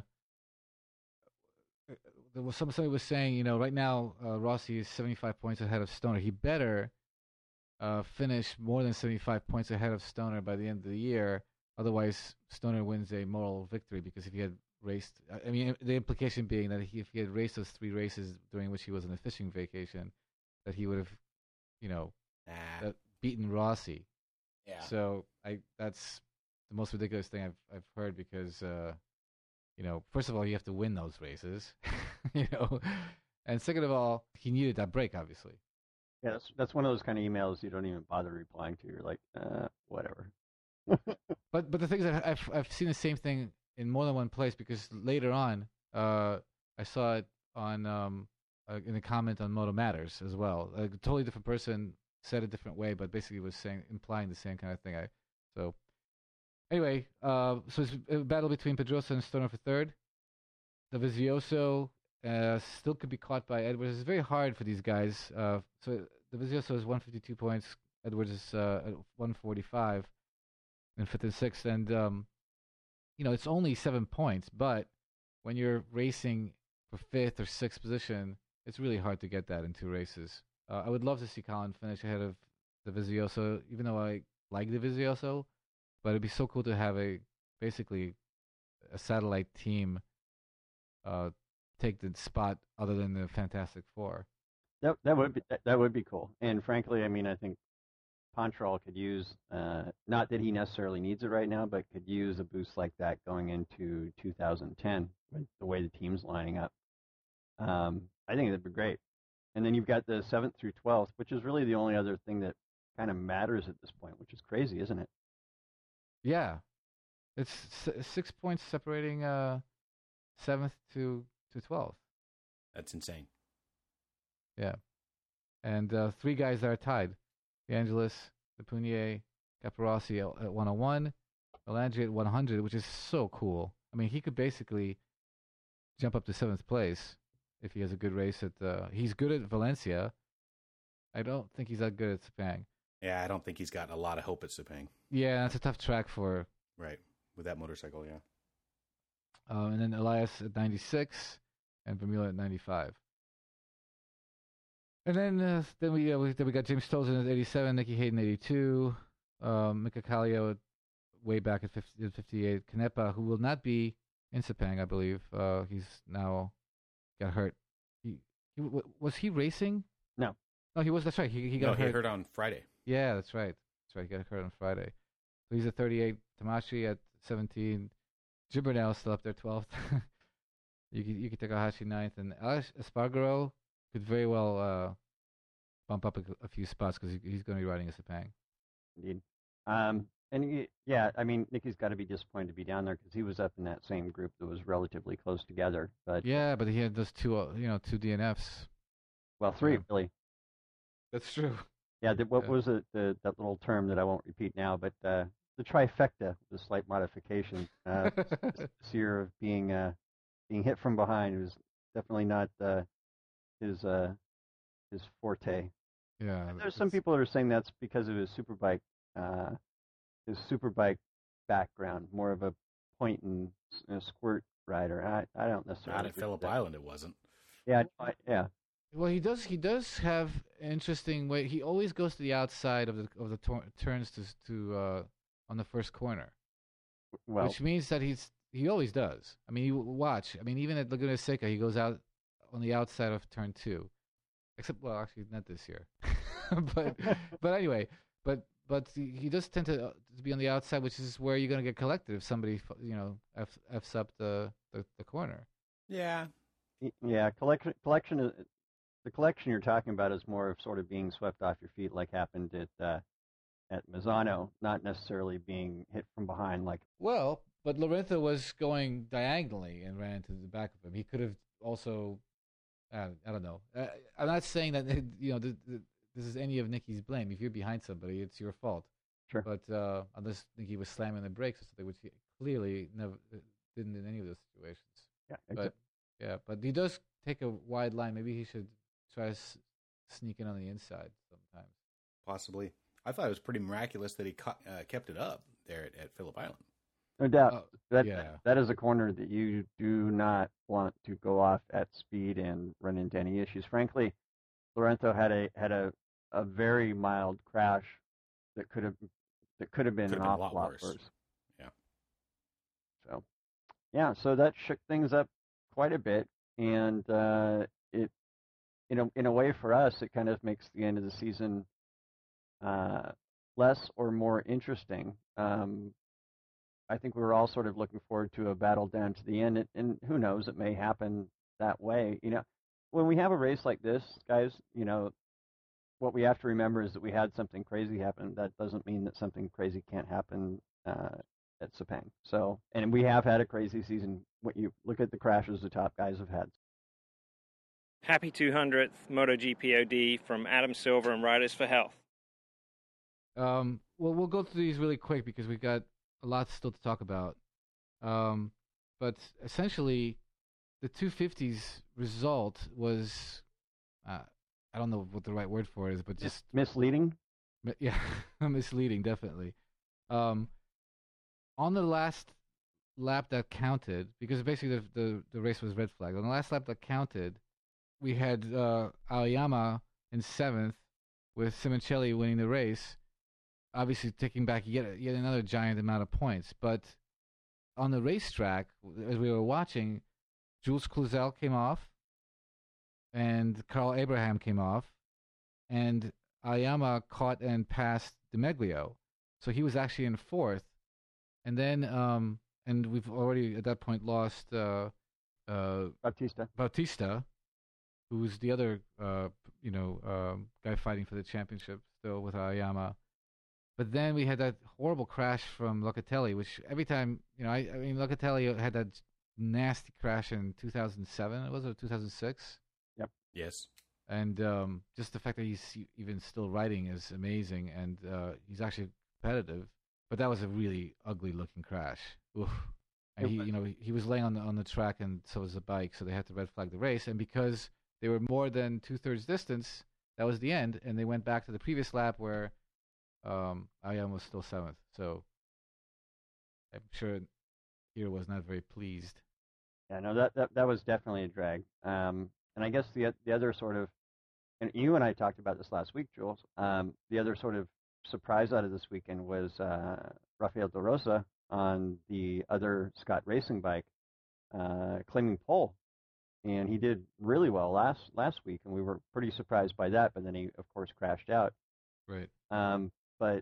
S3: there was some somebody was saying, you know, right now uh, Rossi is seventy-five points ahead of Stoner. He better uh, finish more than seventy-five points ahead of Stoner by the end of the year. Otherwise, Stoner wins a moral victory, because if he had raced, I mean, the implication being that he, if he had raced those three races during which he was on a fishing vacation, that he would have, you know,
S4: Nah.
S3: uh, beaten Rossi.
S4: Yeah.
S3: So I that's the most ridiculous thing I've I've heard, because uh, you know, first of all, you have to win those races, you know, and second of all, he needed that break, obviously.
S1: Yeah, that's that's one of those kind of emails you don't even bother replying to. You're like, uh, whatever.
S3: But but the thing is, that I've I've seen the same thing in more than one place, because later on, uh, I saw it on um uh, in a comment on Moto Matters as well. A totally different person said a different way, but basically was saying implying the same kind of thing. I so anyway, uh, so it's a battle between Pedrosa and Stoner for third. Dovizioso uh, still could be caught by Edwards. It's very hard for these guys. Uh, so Dovizioso is one fifty-two points. Edwards is uh, at one forty-five in fifth and sixth. And, um, you know, it's only seven points. But when you're racing for fifth or sixth position, it's really hard to get that in two races. Uh, I would love to see Colin finish ahead of Dovizioso, even though I like Dovizioso. But it'd be so cool to have a basically a satellite team uh, take the spot other than the Fantastic Four.
S1: That that would be that, that would be cool. And frankly, I mean, I think Pontrall could use uh, not that he necessarily needs it right now, but could use a boost like that going into two thousand ten with the way the team's lining up. Um, I think that'd be great. And then you've got the seventh through twelfth, which is really the only other thing that kind of matters at this point, which is crazy, isn't it?
S3: Yeah, it's s- six points separating uh, seventh to to twelfth.
S4: That's insane.
S3: Yeah, and uh, three guys that are tied: De Angelis, Depunier, Caparossi at, at one oh one, Melandri at one hundred, which is so cool. I mean, he could basically jump up to seventh place if he has a good race at. Uh, he's good at Valencia. I don't think he's that good at Sepang.
S4: Yeah, I don't think he's got a lot of hope at Sepang.
S3: Yeah, that's a tough track for.
S4: Right, with that motorcycle, yeah.
S3: Um, and then Elias at ninety-six, and Vermeulen at ninety-five. And then uh, then we, uh, we then we got James Tolson at eighty-seven, Nicky Hayden eighty-two, um, Mika Kallio way back at fifty, fifty-eight, Canepa, who will not be in Sepang, I believe. Uh, he's now got hurt. He, he was he racing?
S1: No,
S3: no, he was. That's right. He he got
S4: no,
S3: hurt.
S4: he hurt on Friday.
S3: Yeah, that's right. That's right. He got hurt on Friday. So he's at thirty-eight. Tamashi at seventeen. Gibernel still up there, twelfth. Yuki, Yuki Takahashi ninth, and Alex Espargaro could very well uh, bump up a, a few spots because he, he's going to be riding a Sepang.
S1: Indeed. Um, and he, yeah, I mean, Nicky's got to be disappointed to be down there because he was up in that same group that was relatively close together. But
S3: yeah, but he had those two, uh, you know, two D N Fs.
S1: Well, three
S3: yeah.
S1: really.
S3: That's true.
S1: Yeah. The, what
S3: yeah.
S1: was it? The that little term that I won't repeat now, but uh, the trifecta, the slight modification uh, this year of being uh, being hit from behind was definitely not uh, his uh, his forte.
S3: Yeah.
S1: And there's some people that are saying that's because of his superbike, uh, his superbike background, more of a point and uh, squirt rider. I I don't necessarily.
S4: Not at Phillip Island, it wasn't.
S1: Yeah, I, yeah.
S3: Well, he does. He does have interesting way. He always goes to the outside of the of the tor- turns to to uh, on the first corner,
S1: Well,
S3: which means that he's he always does. I mean, you watch. I mean, even at Laguna Seca, he goes out on the outside of turn two. Except, well, actually, not this year. but but anyway, but but he, he does tend to, uh, to be on the outside, which is where you're going to get collected if somebody you know f f's up the, the the corner.
S4: Yeah.
S1: Yeah, collection collection is. The collection you're talking about is more of sort of being swept off your feet, like happened at uh, at Misano, not necessarily being hit from behind. Like
S3: well, but Lorenzo was going diagonally and ran into the back of him. He could have also, uh, I don't know. Uh, I'm not saying that you know th th this is any of Nicky's blame. If you're behind somebody, it's your fault.
S1: Sure.
S3: But uh, unless Nicky was slamming the brakes or something, which he clearly never didn't in any of those situations.
S1: Yeah.
S3: But yeah, but he does take a wide line. Maybe he should try to s sneak in on the inside sometimes.
S4: Possibly. I thought it was pretty miraculous that he caught, uh, kept it up there at, at Phillip Island.
S1: No doubt.
S3: Uh,
S1: that
S3: yeah.
S1: that is a corner that you do not want to go off at speed and run into any issues. Frankly, Lorenzo had a had a, a very mild crash that could have that could have been
S4: Could
S1: an
S4: have been
S1: awful
S4: a lot
S1: lot
S4: worse.
S1: worse.
S4: Yeah.
S1: So, yeah. So that shook things up quite a bit, and uh, it, you know, in a way for us, it kind of makes the end of the season uh, less or more interesting. Um, I think we were all sort of looking forward to a battle down to the end, and, and who knows, it may happen that way. You know, when we have a race like this, guys, you know, what we have to remember is that we had something crazy happen. That doesn't mean that something crazy can't happen uh, at Sepang. So, and we have had a crazy season. When you look at the crashes the top guys have had.
S6: Happy two hundredth MotoGP O D from Adam Silver and Riders for Health.
S3: Um, well, we'll go through these really quick because we've got a lot still to talk about. Um, but essentially, the two fifties result was, uh, I don't know what the right word for it is, but just
S1: misleading.
S3: Yeah, misleading, definitely. Um, on the last lap that counted, because basically the, the the race was red flag. On the last lap that counted, we had uh, Aoyama in seventh, with Simoncelli winning the race, obviously taking back yet yet another giant amount of points. But on the racetrack, as we were watching, Jules Cluzel came off, and Carl Abraham came off, and Aoyama caught and passed DiMeglio, so he was actually in fourth. And then, um, and we've already at that point lost uh, uh,
S1: Bautista.
S3: Bautista, who's the other, uh, you know, um, guy fighting for the championship still with Aoyama. But then we had that horrible crash from Locatelli, which every time, you know, I, I mean, Locatelli had that nasty crash in two thousand seven, was it, two thousand six?
S1: Yep.
S4: Yes.
S3: And um, just the fact that he's even still riding is amazing, and uh, he's actually competitive. But that was a really ugly-looking crash. Oof. And he, you know, he was laying on the on the track, and so was the bike, so they had to red flag the race. And because they were more than two-thirds distance, that was the end, and they went back to the previous lap where um, Aoyama was still seventh. So I'm sure Hiro was not very pleased.
S1: Yeah, no, that that, that was definitely a drag. Um, and I guess the the other sort of, and you and I talked about this last week, Jules. Um, the other sort of surprise out of this weekend was uh, Rafael De Rosa on the other Scott Racing bike, uh, claiming pole, and he did really well last last week, and we were pretty surprised by that. But then he, of course, crashed out.
S3: Right.
S1: Um, but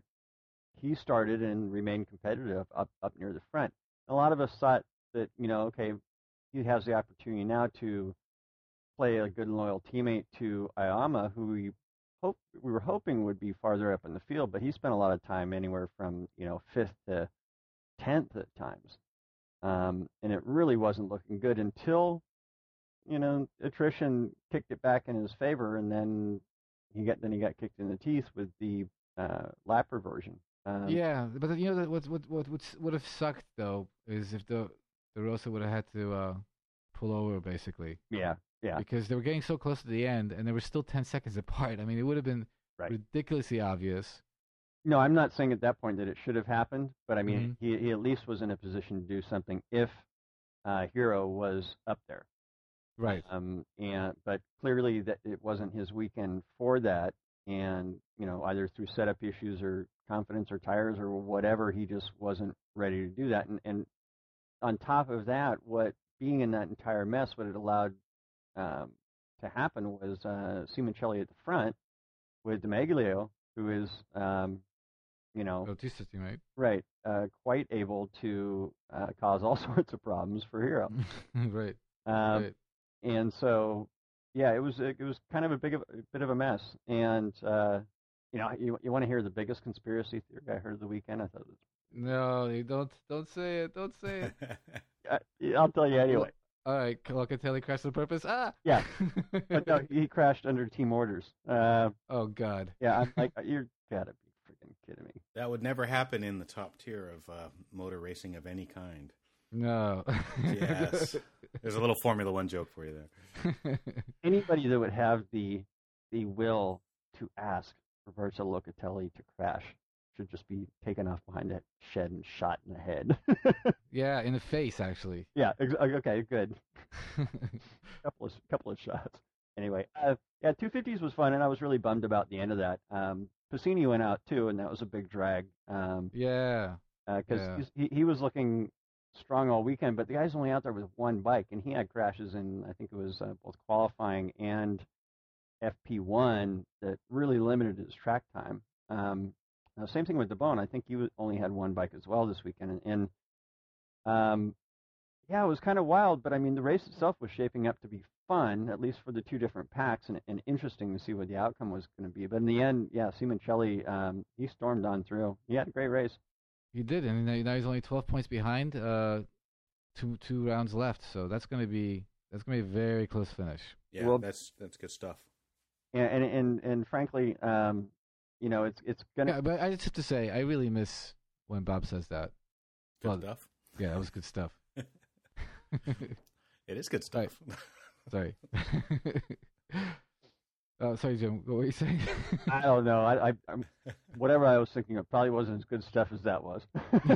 S1: he started and remained competitive up up near the front. A lot of us thought that, you know, okay, he has the opportunity now to play a good and loyal teammate to Aoyama, who we hope we were hoping would be farther up in the field, but he spent a lot of time anywhere from, you know, fifth to tenth at times, um, and it really wasn't looking good until, you know, attrition kicked it back in his favor, and then he got then he got kicked in the teeth with the uh, lap reversion. Um,
S3: yeah, but you know what what what would would have sucked though is if the De Rosa would have had to uh, pull over basically.
S1: Yeah. Yeah.
S3: Because they were getting so close to the end, and they were still ten seconds apart. I mean, it would have been
S1: right.
S3: ridiculously obvious.
S1: No, I'm not saying at that point that it should have happened, but I mean,
S3: Mm-hmm.
S1: he, he at least was in a position to do something if uh, Hiro was up there.
S3: Right.
S1: Um, and but clearly that it wasn't his weekend for that, and you know, either through setup issues or confidence or tires or whatever, he just wasn't ready to do that. And, and on top of that, what being in that entire mess, what it allowed Um, to happen was uh, Simoncelli at the front with DiMeglio, who is, um, you know,
S3: Bautista's teammate.
S1: right, uh, quite able to uh, cause all sorts of problems for Hiro.
S3: right.
S1: Um,
S3: right.
S1: And so, yeah, it was it was kind of a big of, a bit of a mess. And uh, you know, you you want to hear the biggest conspiracy theory I heard the weekend? I thought it was,
S3: No, you don't don't say it. Don't say it.
S1: uh, I'll tell you anyway.
S3: All right, Locatelli crashed on purpose. Ah.
S1: Yeah, but no, he crashed under team orders. Uh,
S3: oh God.
S1: Yeah, I'm like, you're gotta be freaking kidding me.
S4: That would never happen in the top tier of uh, motor racing of any kind.
S3: No.
S4: Yes. There's a little Formula One joke for you there.
S1: Anybody that would have the the will to ask Roberto Locatelli to crash should just be taken off behind that shed and shot in the head.
S3: yeah, in the face, actually.
S1: Yeah. Ex- okay. Good. couple of couple of shots. Anyway, uh, yeah, two fifties was fun, and I was really bummed about the end of that. Um, Pacini went out too, and that was a big drag. Um,
S3: yeah.
S1: Because
S3: yeah.
S1: he he was looking strong all weekend, but the guy's only out there with one bike, and he had crashes in, I think it was uh, both qualifying and F P one that really limited his track time. Um, now, same thing with DeBone. I think he was, only had one bike as well this weekend, and, and um, yeah, it was kind of wild. But I mean, the race itself was shaping up to be fun, at least for the two different packs, and, and interesting to see what the outcome was going to be. But in the end, yeah, Simoncelli, um, he stormed on through. He had a great race.
S3: He did, and now he's only twelve points behind. Uh, two two rounds left, so that's going to be that's going to be a very close finish.
S4: Yeah,
S1: well,
S4: that's that's good stuff.
S1: And and and, and frankly, um, you know, it's it's gonna.
S3: Yeah, but I just have to say, I really miss when Bob says that.
S4: Good
S3: Well,
S4: stuff.
S3: Yeah, that was good stuff.
S4: It is good stuff.
S3: Sorry. uh, sorry, Jim. What were you saying?
S1: I don't know. I, I, I'm, whatever I was thinking of probably wasn't as good stuff as that was.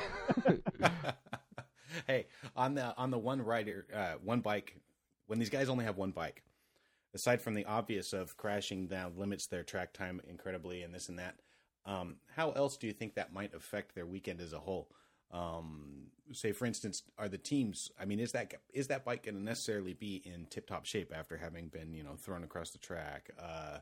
S4: Hey, on the on the one rider, uh, one bike, when these guys only have one bike, aside from the obvious of crashing down limits their track time incredibly and this and that, um, how else do you think that might affect their weekend as a whole? Um, say, for instance, are the teams? I mean, is that is that bike going to necessarily be in tip-top shape after having been, you know, thrown across the track? Uh,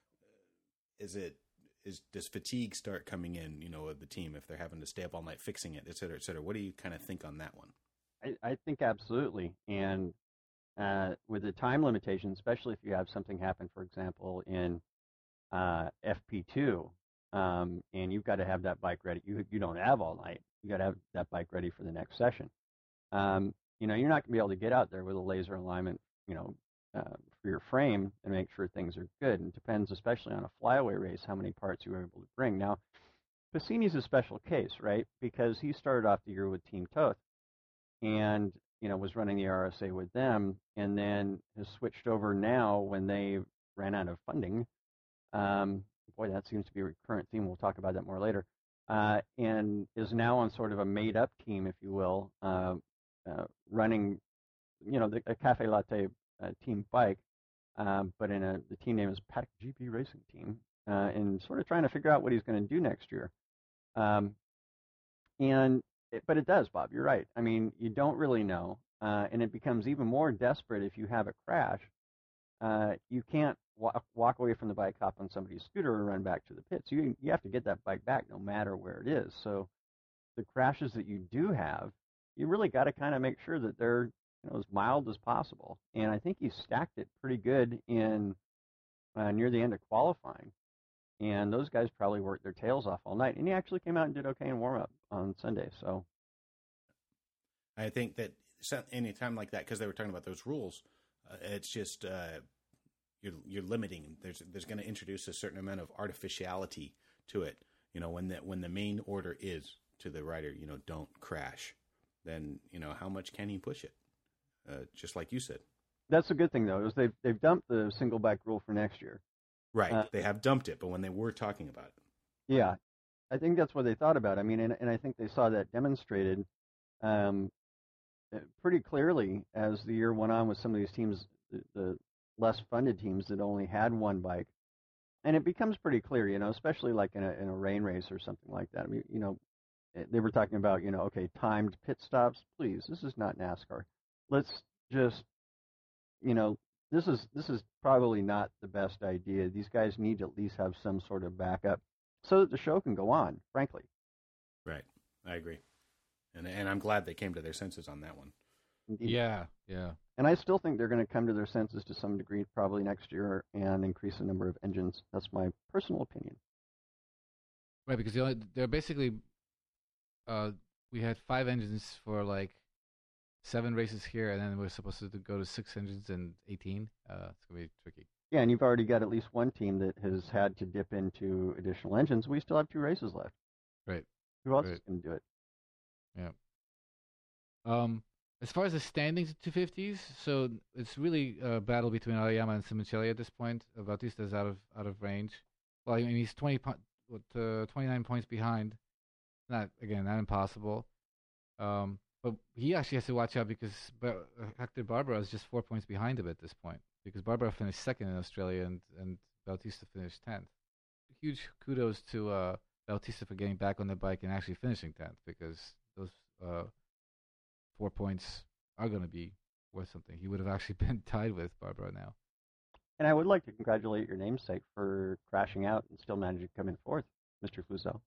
S4: is it is does fatigue start coming in, you know, of the team if they're having to stay up all night fixing it, et cetera, et cetera? What do you kind of think on that one?
S1: I, I think absolutely. And uh, with the time limitation, especially if you have something happen, for example, in uh, F P two, um, and you've got to have that bike ready. You you don't have all night. You got to have that bike ready for the next session. Um, you know, you're not going to be able to get out there with a laser alignment, you know, uh, for your frame and make sure things are good. And it depends, especially on a flyaway race, how many parts you were able to bring. Now, Passini's a special case, right? Because he started off the year with Team Toth and, you know, was running the R S A with them, and then has switched over now when they ran out of funding. Um, boy, that seems to be a recurrent theme. We'll talk about that more later. Uh, and is now on sort of a made-up team, if you will, uh, uh, running, you know, the, a Cafe Latte uh, team bike, um, but in a the team name is Paddock G P Racing Team, uh, and sort of trying to figure out what he's going to do next year. Um, and it, but it does, Bob. You're right. I mean, you don't really know, uh, and it becomes even more desperate if you have a crash. Uh, you can't walk, walk away from the bike, hop on somebody's scooter, and run back to the pits. You you have to get that bike back no matter where it is. So the crashes that you do have, you really got to kind of make sure that they're, you know, as mild as possible. And I think he stacked it pretty good in uh, near the end of qualifying. And those guys probably worked their tails off all night. And he actually came out and did okay in warm up on Sunday. So
S4: I think that any time like that, because they were talking about those rules, uh, it's just uh, you're you're limiting. There's there's going to introduce a certain amount of artificiality to it. You know, when the when the main order is to the rider, you know, don't crash, then you know how much can he push it? Uh, just like you said.
S1: That's a good thing though, is they've they've dumped the single bike rule for next year.
S4: Right,
S1: uh,
S4: they have dumped it, but when they were talking about it,
S1: yeah, I think that's what they thought about. I mean, and and I think they saw that demonstrated um, pretty clearly as the year went on with some of these teams, the, the less funded teams that only had one bike, and it becomes pretty clear, you know, especially like in a in a rain race or something like that. I mean, you know, they were talking about, you know, okay, timed pit stops. Please, this is not NASCAR. Let's just, you know, this is this is probably not the best idea. These guys need to at least have some sort of backup so that the show can go on, frankly.
S4: Right, I agree. And and I'm glad they came to their senses on that one.
S1: Indeed.
S3: Yeah, yeah.
S1: And I still think they're going to come to their senses to some degree probably next year and increase the number of engines. That's my personal opinion.
S3: Right, because they're, they're basically, uh, we had five engines for like seven races here, and then we're supposed to go to six engines and eighteen. Uh, it's going to be tricky.
S1: Yeah, and you've already got at least one team that has had to dip into additional engines. We still have two races left.
S3: Right.
S1: Who else
S3: Right.
S1: is going to do it?
S3: Yeah. Um, as far as the standings at two fifties, so it's really a battle between Aoyama and Simoncelli at this point. Uh, Bautista's out of out of range. Well, I mean, he's twenty po- what, uh, twenty-nine points behind. Not again, not impossible. Um, but he actually has to watch out because Bar- uh, Hector Barbera is just four points behind him at this point because Barbera finished second in Australia and and Bautista finished tenth. Huge kudos to uh, Bautista for getting back on the bike and actually finishing tenth because those uh, four points are going to be worth something. He would have actually been tied with Barbera now.
S1: And I would like to congratulate your namesake for crashing out and still managing to come in fourth, Mister Fuso.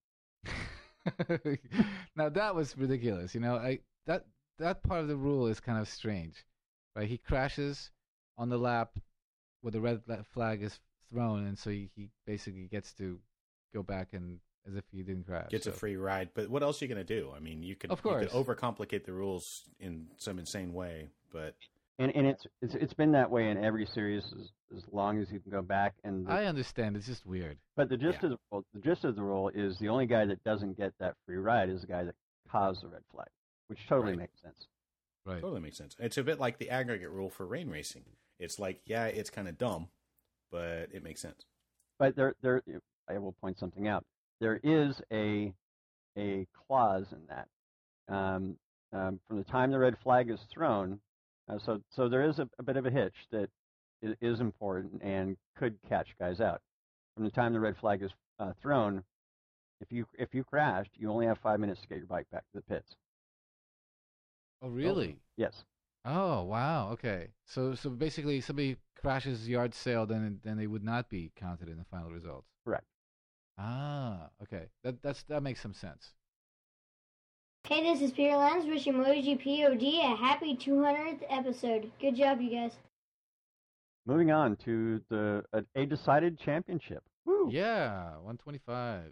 S3: Now that was ridiculous. You know, I that that part of the rule is kind of strange, right? He crashes on the lap where the red flag is thrown, and so he, he basically gets to go back and as if he didn't crash.
S4: Gets
S3: so.
S4: a free ride, but what else are you going to do? I mean, you could,
S3: of
S4: you
S3: course.
S4: could overcomplicate the rules in some insane way, but
S1: And and it's it's it's been that way in every series as, as long as you can go back. And the,
S3: I understand. It's just weird.
S1: but the gist
S4: Yeah.
S1: of the rule, the gist of the rule is the only guy that doesn't get that free ride is the guy that caused the red flag. which totally
S4: Right.
S1: makes sense.
S3: Right.
S4: Totally makes sense. It's a bit like the aggregate rule for rain racing. It's like, yeah, it's kind of dumb, but it makes sense.
S1: But there, there, I will point something out. There is a a clause in that. Um, um, from the time the red flag is thrown, uh, so so there is a, a bit of a hitch that i- is important and could catch guys out. From the time the red flag is uh, thrown, if you if you crashed, you only have five minutes to get your bike back to the pits.
S3: Oh, really?
S1: Yes,
S3: Oh, wow. Okay. So so basically, somebody crashes yard sale, then then they would not be counted in the final results.
S1: correct.
S3: Ah, okay. That that's that makes some sense.
S7: Hey, this is Peter Lenz wishing MotoGP O D a happy two hundredth episode. Good job, you guys.
S1: Moving on to the a, a decided championship. Woo!
S3: Yeah, one twenty-five.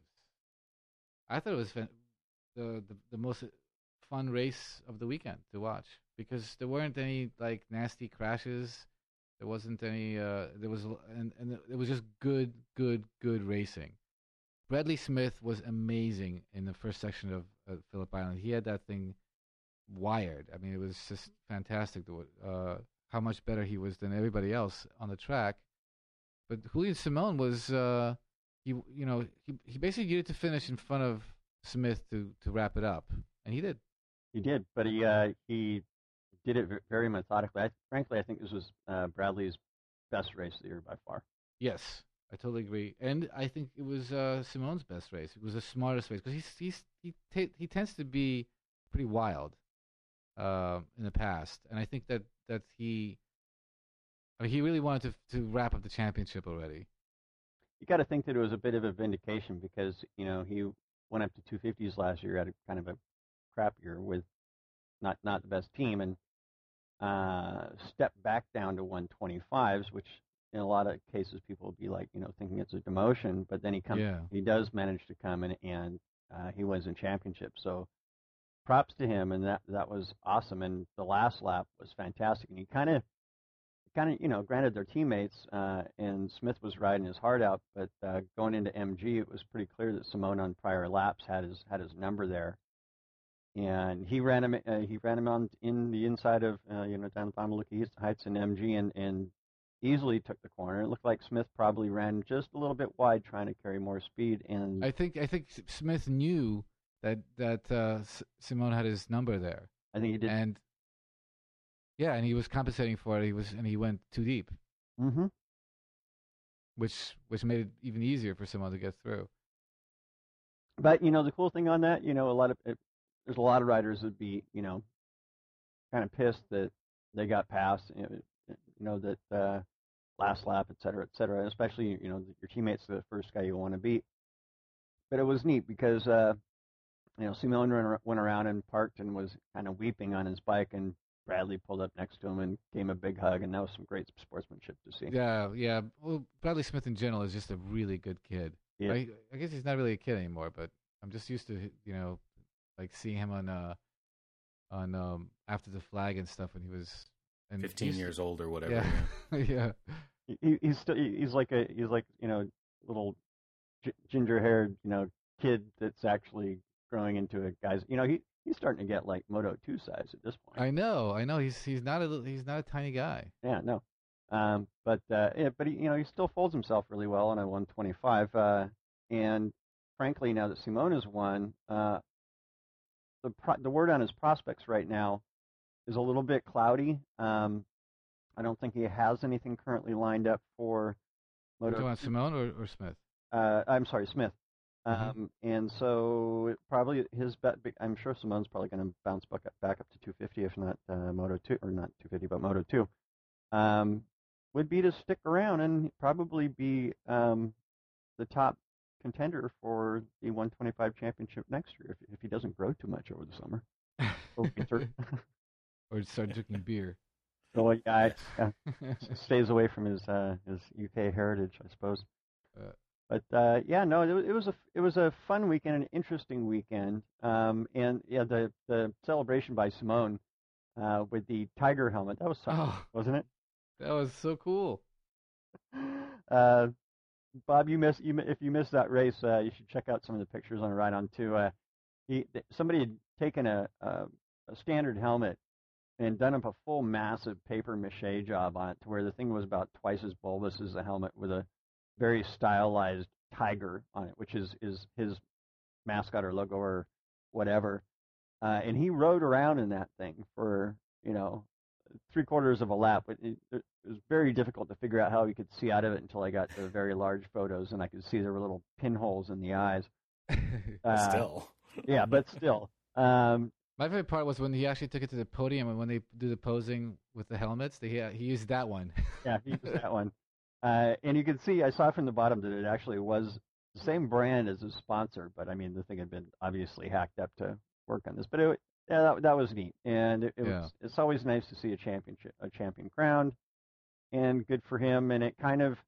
S3: I thought it was fan- the, the the most fun race of the weekend to watch because there weren't any like nasty crashes. There wasn't any. Uh, there was l- and and it was just good, good, good racing. Bradley Smith was amazing in the first section of uh, Phillip Island. He had that thing wired. I mean, it was just fantastic. To, uh, how much better he was than everybody else on the track. But Julian Simon was, uh, he you know, he he basically needed to finish in front of Smith to, to wrap it up, and he did.
S1: He did, but he uh, he did it ve- very methodically. I, frankly, I think this was uh, Bradley's best race of the year by far.
S3: Yes, I totally agree, and I think it was uh, Simone's best race. It was the smartest race because he's he's he t- he tends to be pretty wild uh, in the past, and I think that that he. I mean, he really wanted to to wrap up the championship already.
S1: You got to think that it was a bit of a vindication because you know he went up to two fifties last year at a kind of a crap year with not not the best team and uh, stepped back down to one twenty-fives, which in a lot of cases people would be like you know thinking it's a demotion, but then he comes
S3: Yeah.
S1: he does manage to come in and uh, he wins a championship. So props to him, and that that was awesome. And the last lap was fantastic, and he kind of. Kind of, you know, granted they're teammates, uh, and Smith was riding his heart out, but uh, going into M G, it was pretty clear that Simone on prior laps had his had his number there, and he ran him uh, he ran him on in the inside of uh, you know down the bottom of Lucky Heights in M G, and and easily took the corner. It looked like Smith probably ran just a little bit wide, trying to carry more speed, and
S3: I think I think S- Smith knew that that uh, S- Simone had his number there,
S1: I think he did.
S3: and yeah, and he was compensating for it. He was and he went too deep,
S1: Mm-hmm.
S3: which which made it even easier for Simone to get through.
S1: But you know, the cool thing on that, you know, a lot of it, there's a lot of riders would be, you know, kind of pissed that they got past, you know, you know that uh, last lap, et cetera, et cetera. And especially, you know, your teammates are the first guy you want to beat. But it was neat because, uh, you know, Simone ran, went around and parked and was kind of weeping on his bike, and Bradley pulled up next to him and gave him a big hug, and that was some great sportsmanship to see.
S3: Yeah, yeah. Well, Bradley Smith in general is just a really good kid.
S1: Yeah.
S3: I, I guess he's not really a kid anymore, but I'm just used to you know, like seeing him on uh on um After the Flag and stuff when he was and
S4: fifteen
S3: he's-
S4: years old or whatever.
S3: Yeah, yeah.
S1: He, he's still he's like a he's like you know little g- ginger haired you know kid that's actually growing into a guy's you know he he's starting to get like Moto two size at this point.
S3: I know, I know. He's he's not a little- he's not a tiny guy.
S1: Yeah, no, um, but uh, yeah, but he you know he still folds himself really well on a one twenty-five, uh, and frankly now that Simone has won, uh, the pro- the word on his prospects right now is a little bit cloudy. Um, I don't think he has anything currently lined up for
S3: Do you
S1: Moto.
S3: want Simone or, or Smith?
S1: Uh, I'm sorry, Smith.
S3: Mhm.
S1: Um, and so it probably his bet. I'm sure Simone's probably going to bounce back up, back up to two fifty, if not uh, Moto two, or not two fifty, but Moto two. Um, would be to stick around and probably be um, the top contender for the one twenty-five championship next year if, if he doesn't grow too much over the summer or winter.
S3: Or start drinking beer.
S1: So yeah, I, yeah, stays away from his uh, his U K heritage, I suppose.
S3: Uh,
S1: But uh, yeah, no, it, wa- it was a it was a fun weekend, an interesting weekend, um, and yeah, the the celebration by Simone uh, with the tiger helmet, that was something,
S3: Oh.
S1: wasn't it?
S3: That was so cool.
S1: Uh, Bob, you missed you mi- if you missed that race, uh, you should check out some of the pictures on the ride on too. Uh, he th- somebody had taken a, a a standard helmet and done up a full massive paper mache job on it to where the thing was about twice as bulbous as a helmet with a very stylized tiger on it, which is, is his mascot or logo or whatever. Uh, and he rode around in that thing for, you know, three quarters of a lap. It, it, it was very difficult to figure out how he could see out of it until I got the very large photos and I could see there were little pinholes in the eyes. Uh,
S4: still.
S1: yeah, but still. Um,
S3: My favorite part was when he actually took it to the podium and when they do the posing with the helmets, they, he used that one.
S1: yeah, he used that one. Uh, and you can see, I saw from the bottom that it actually was the same brand as the sponsor, but I mean, the thing had been obviously hacked up to work on this. But it, yeah, that, that was neat. And it, it
S3: Yeah.
S1: was, it's always nice to see a championship, a champion crowned, and good for him. And it kind of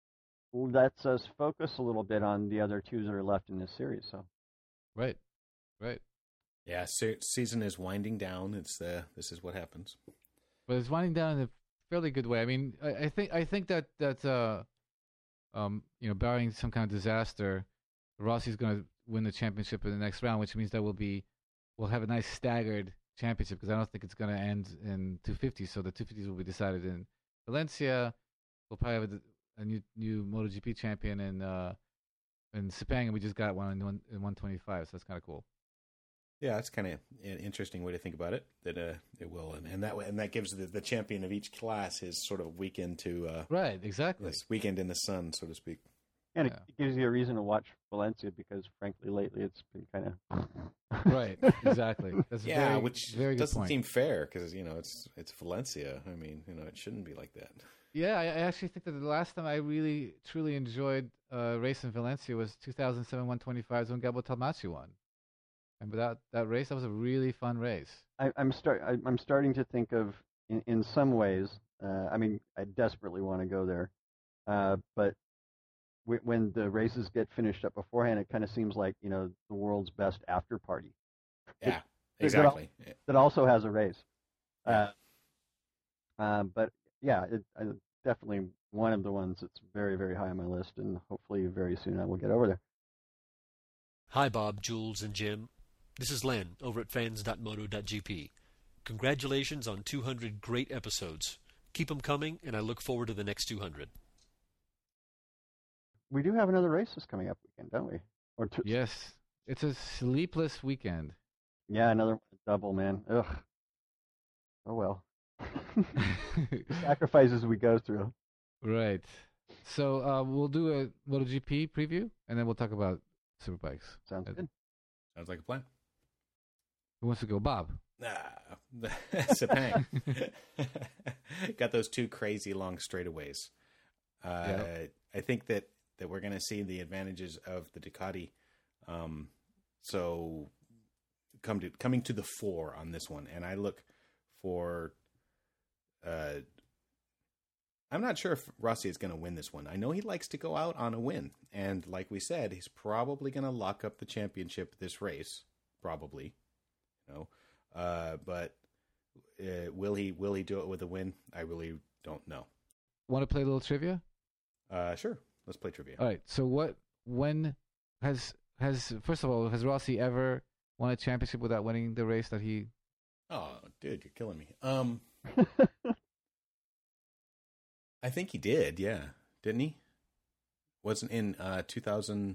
S1: lets us focus a little bit on the other two that are left in this series. So,
S3: Right, right.
S4: Yeah, se- season is winding down. It's uh, this is what happens.
S3: But it's winding down in a fairly good way. I mean, I, I think I think that that uh, um, you know, barring some kind of disaster, Rossi's going to win the championship in the next round, which means that we'll be we'll have a nice staggered championship because I don't think it's going to end in two fifty. So the two fifties will be decided in Valencia. We'll probably have a, a new new MotoGP champion in uh, in Sepang, and we just got one in, one, in one twenty-five. So that's kind of cool.
S4: Yeah, that's kind of an interesting way to think about it. That uh, it will, and, and that way, and that gives the, the champion of each class his sort of weekend to uh,
S3: Right, exactly.
S4: this weekend in the sun, so to speak.
S1: and it,
S3: Yeah.
S1: it gives you a reason to watch Valencia because, frankly, lately it's been kind of
S3: Right, exactly. That's a
S4: Yeah,
S3: very,
S4: which
S3: very good
S4: doesn't
S3: point.
S4: seem fair because you know it's it's Valencia. I mean, you know, it shouldn't be like that.
S3: Yeah, I, I actually think that the last time I really truly enjoyed uh, race in Valencia was two thousand seven one twenty-fives when Gabo Talmachi won. Remember that, that race? That was a really fun race.
S1: I, I'm start. I, I'm starting to think of, in, in some ways. Uh, I mean, I desperately want to go there, uh, but w- when the races get finished up beforehand, it kind of seems like you know the world's best after party
S4: Yeah,
S1: It-
S4: exactly.
S1: that also has a race.
S4: Yeah.
S1: Uh, uh, but yeah, it, I, definitely one of the ones that's very, very high on my list, and hopefully very soon I will get over there.
S8: Hi, Bob, Jules, and Jim. This is Len over at fans dot moto dot g p. Congratulations on two hundred great episodes. Keep them coming, and I look forward to the next two hundred.
S1: We do have another race this coming up weekend, don't we? Or two,
S3: Yes, it's a sleepless weekend.
S1: yeah, another double, man. Ugh. Oh well. Sacrifices we go through.
S3: Right. So uh, we'll do a MotoGP preview, and then we'll talk about Superbikes.
S1: Sounds
S3: Uh,
S1: good.
S4: Sounds like a plan.
S3: Who wants to go, Bob?
S4: Ah, Sepang. Got those two crazy long straightaways. Uh,
S3: Yep.
S4: I think that, that we're going to see the advantages of the Ducati. Um, so come to coming to the fore on this one, and I look for. Uh, I'm not sure if Rossi is going to win this one. I know he likes to go out on a win, and like we said, he's probably going to lock up the championship this race, probably. You know, uh, but uh, will he will he do it with a win? I really don't know.
S3: Want to play a little trivia?
S4: Uh, sure, let's play trivia.
S3: All right. So what? When has has first of all has Rossi ever won a championship without winning the race that he?
S4: Oh, dude, you're killing me. Um, I think he did. Yeah, didn't he? Wasn't in uh, two thousand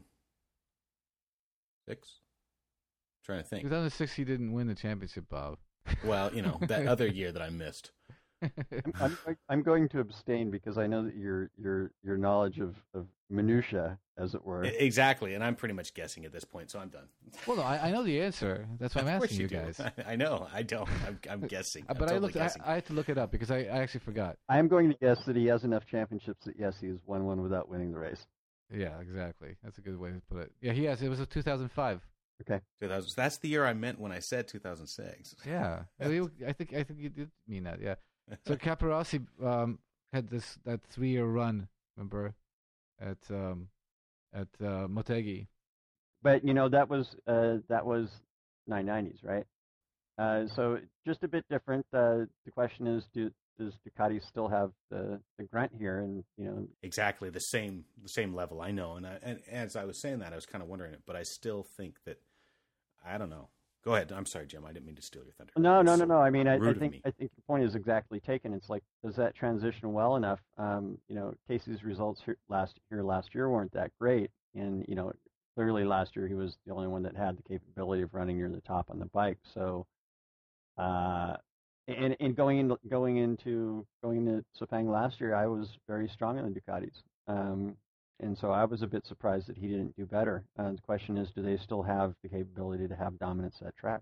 S4: six. Trying to think.
S3: two thousand six, he didn't win the championship, Bob.
S4: Well, you know that other year that I missed.
S1: I'm, I'm going to abstain because I know that your your your knowledge of, of minutia, as it were.
S4: E- Exactly, and I'm pretty much guessing at this point, so I'm done.
S3: Well, no, I, I know the answer. That's why I'm
S4: Of course
S3: asking you
S4: do.
S3: guys.
S4: I know. I don't. I'm, I'm guessing.
S3: Uh,
S4: I'm
S3: but I
S4: totally
S3: looked. I,
S4: guessing.
S3: I had to look it up because I, I actually forgot.
S1: I am going to guess that he has enough championships that yes, he has won one without winning the race.
S3: Yeah, exactly. That's a good way to put it. Yeah, he has. It was a two thousand five.
S1: Okay.
S4: two thousand That's the year I meant when I said two thousand six.
S3: Yeah, I mean, I think I think you did mean that. Yeah. So Caparossi um, had this that three year run. Remember, at um, at uh, Motegi.
S1: But you know that was uh, that was nine nineties, right? Uh, so just a bit different. Uh, the question is, do does Ducati still have the, the grunt here? And you know,
S4: Exactly the same the same level. I know, and I, and as I was saying that, I was kind of wondering it, but I still think that I don't know. Go ahead. I'm sorry, Jim. I didn't mean to steal your thunder.
S1: No, no,
S4: That's
S1: no,
S4: so
S1: no. I mean, I,
S4: rude
S1: I
S4: of
S1: think
S4: me.
S1: I think your point is exactly taken. It's like, does that transition well enough? Um, you know, Casey's results here last here last year weren't that great, and you know, clearly last year he was the only one that had the capability of running near the top on the bike. So, uh, and and going into going into going into Sepang last year, I was very strong on the Ducatis. Um, and so I was a bit surprised that he didn't do better. Uh, the question is, do they still have the capability to have dominance at track?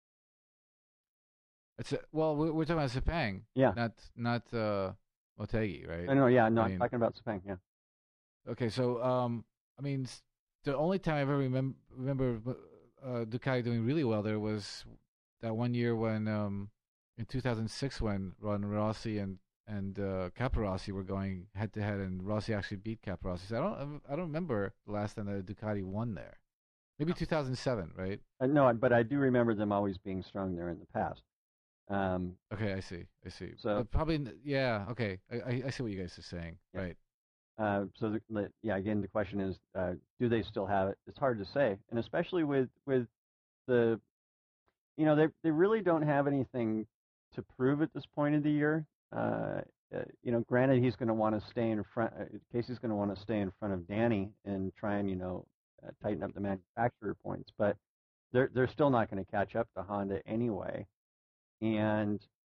S3: It's a, well, we're, we're talking about Sepang,
S1: Yeah.
S3: not not uh, Motegi, right?
S1: I know, yeah, no,
S3: I
S1: I'm
S3: mean-
S1: talking about Sepang, yeah.
S3: Okay, so um, I mean, s- the only time I ever remember remember uh, Ducati doing really well there was that one year when um, in two thousand six when Ron Rossi and and uh, Caparossi were going head to head, and Rossi actually beat Caparossi. So I don't I don't remember the last time that Ducati won there. Maybe two thousand seven, right?
S1: Uh, no, but I do remember them always being strong there in the past. Um,
S3: Okay, I see, I see.
S1: So-
S3: But probably, n- yeah. Okay, I, I I see what you guys are saying,
S1: Yeah.
S3: right?
S1: uh, so, the, the, yeah, again, the question is, uh, do they still have it? It's hard to say, and especially with with the, you know, they they really don't have anything to prove at this point of the year. Uh, uh, you know, granted, he's going to want to stay in front. Uh, Casey's going to want to stay in front of Danny and try and you know uh, tighten up the manufacturer points, but they're they're still not going to catch up to Honda anyway, and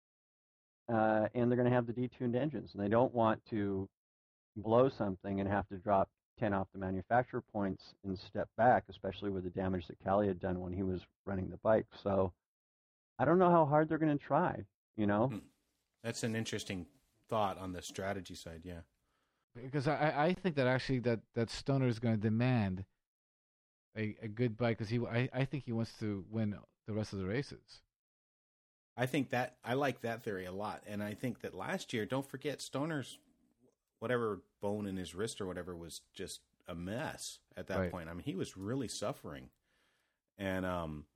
S1: uh, and they're going to have the detuned engines, and they don't want to blow something and have to drop ten off the manufacturer points and step back, especially with the damage that Callie had done when he was running the bike. So I don't know how hard they're going to try. You know.
S4: Hmm. That's an interesting thought on the strategy side. Yeah.
S3: Because I, I think that actually that, that Stoner is going to demand a, a good bike because he I, I think he wants to win the rest of the races.
S4: I think that I like that theory a lot, and I think that last year, don't forget Stoner's whatever bone in his wrist or whatever was just a mess at that
S3: Right.
S4: point. I mean, he was really suffering, and um,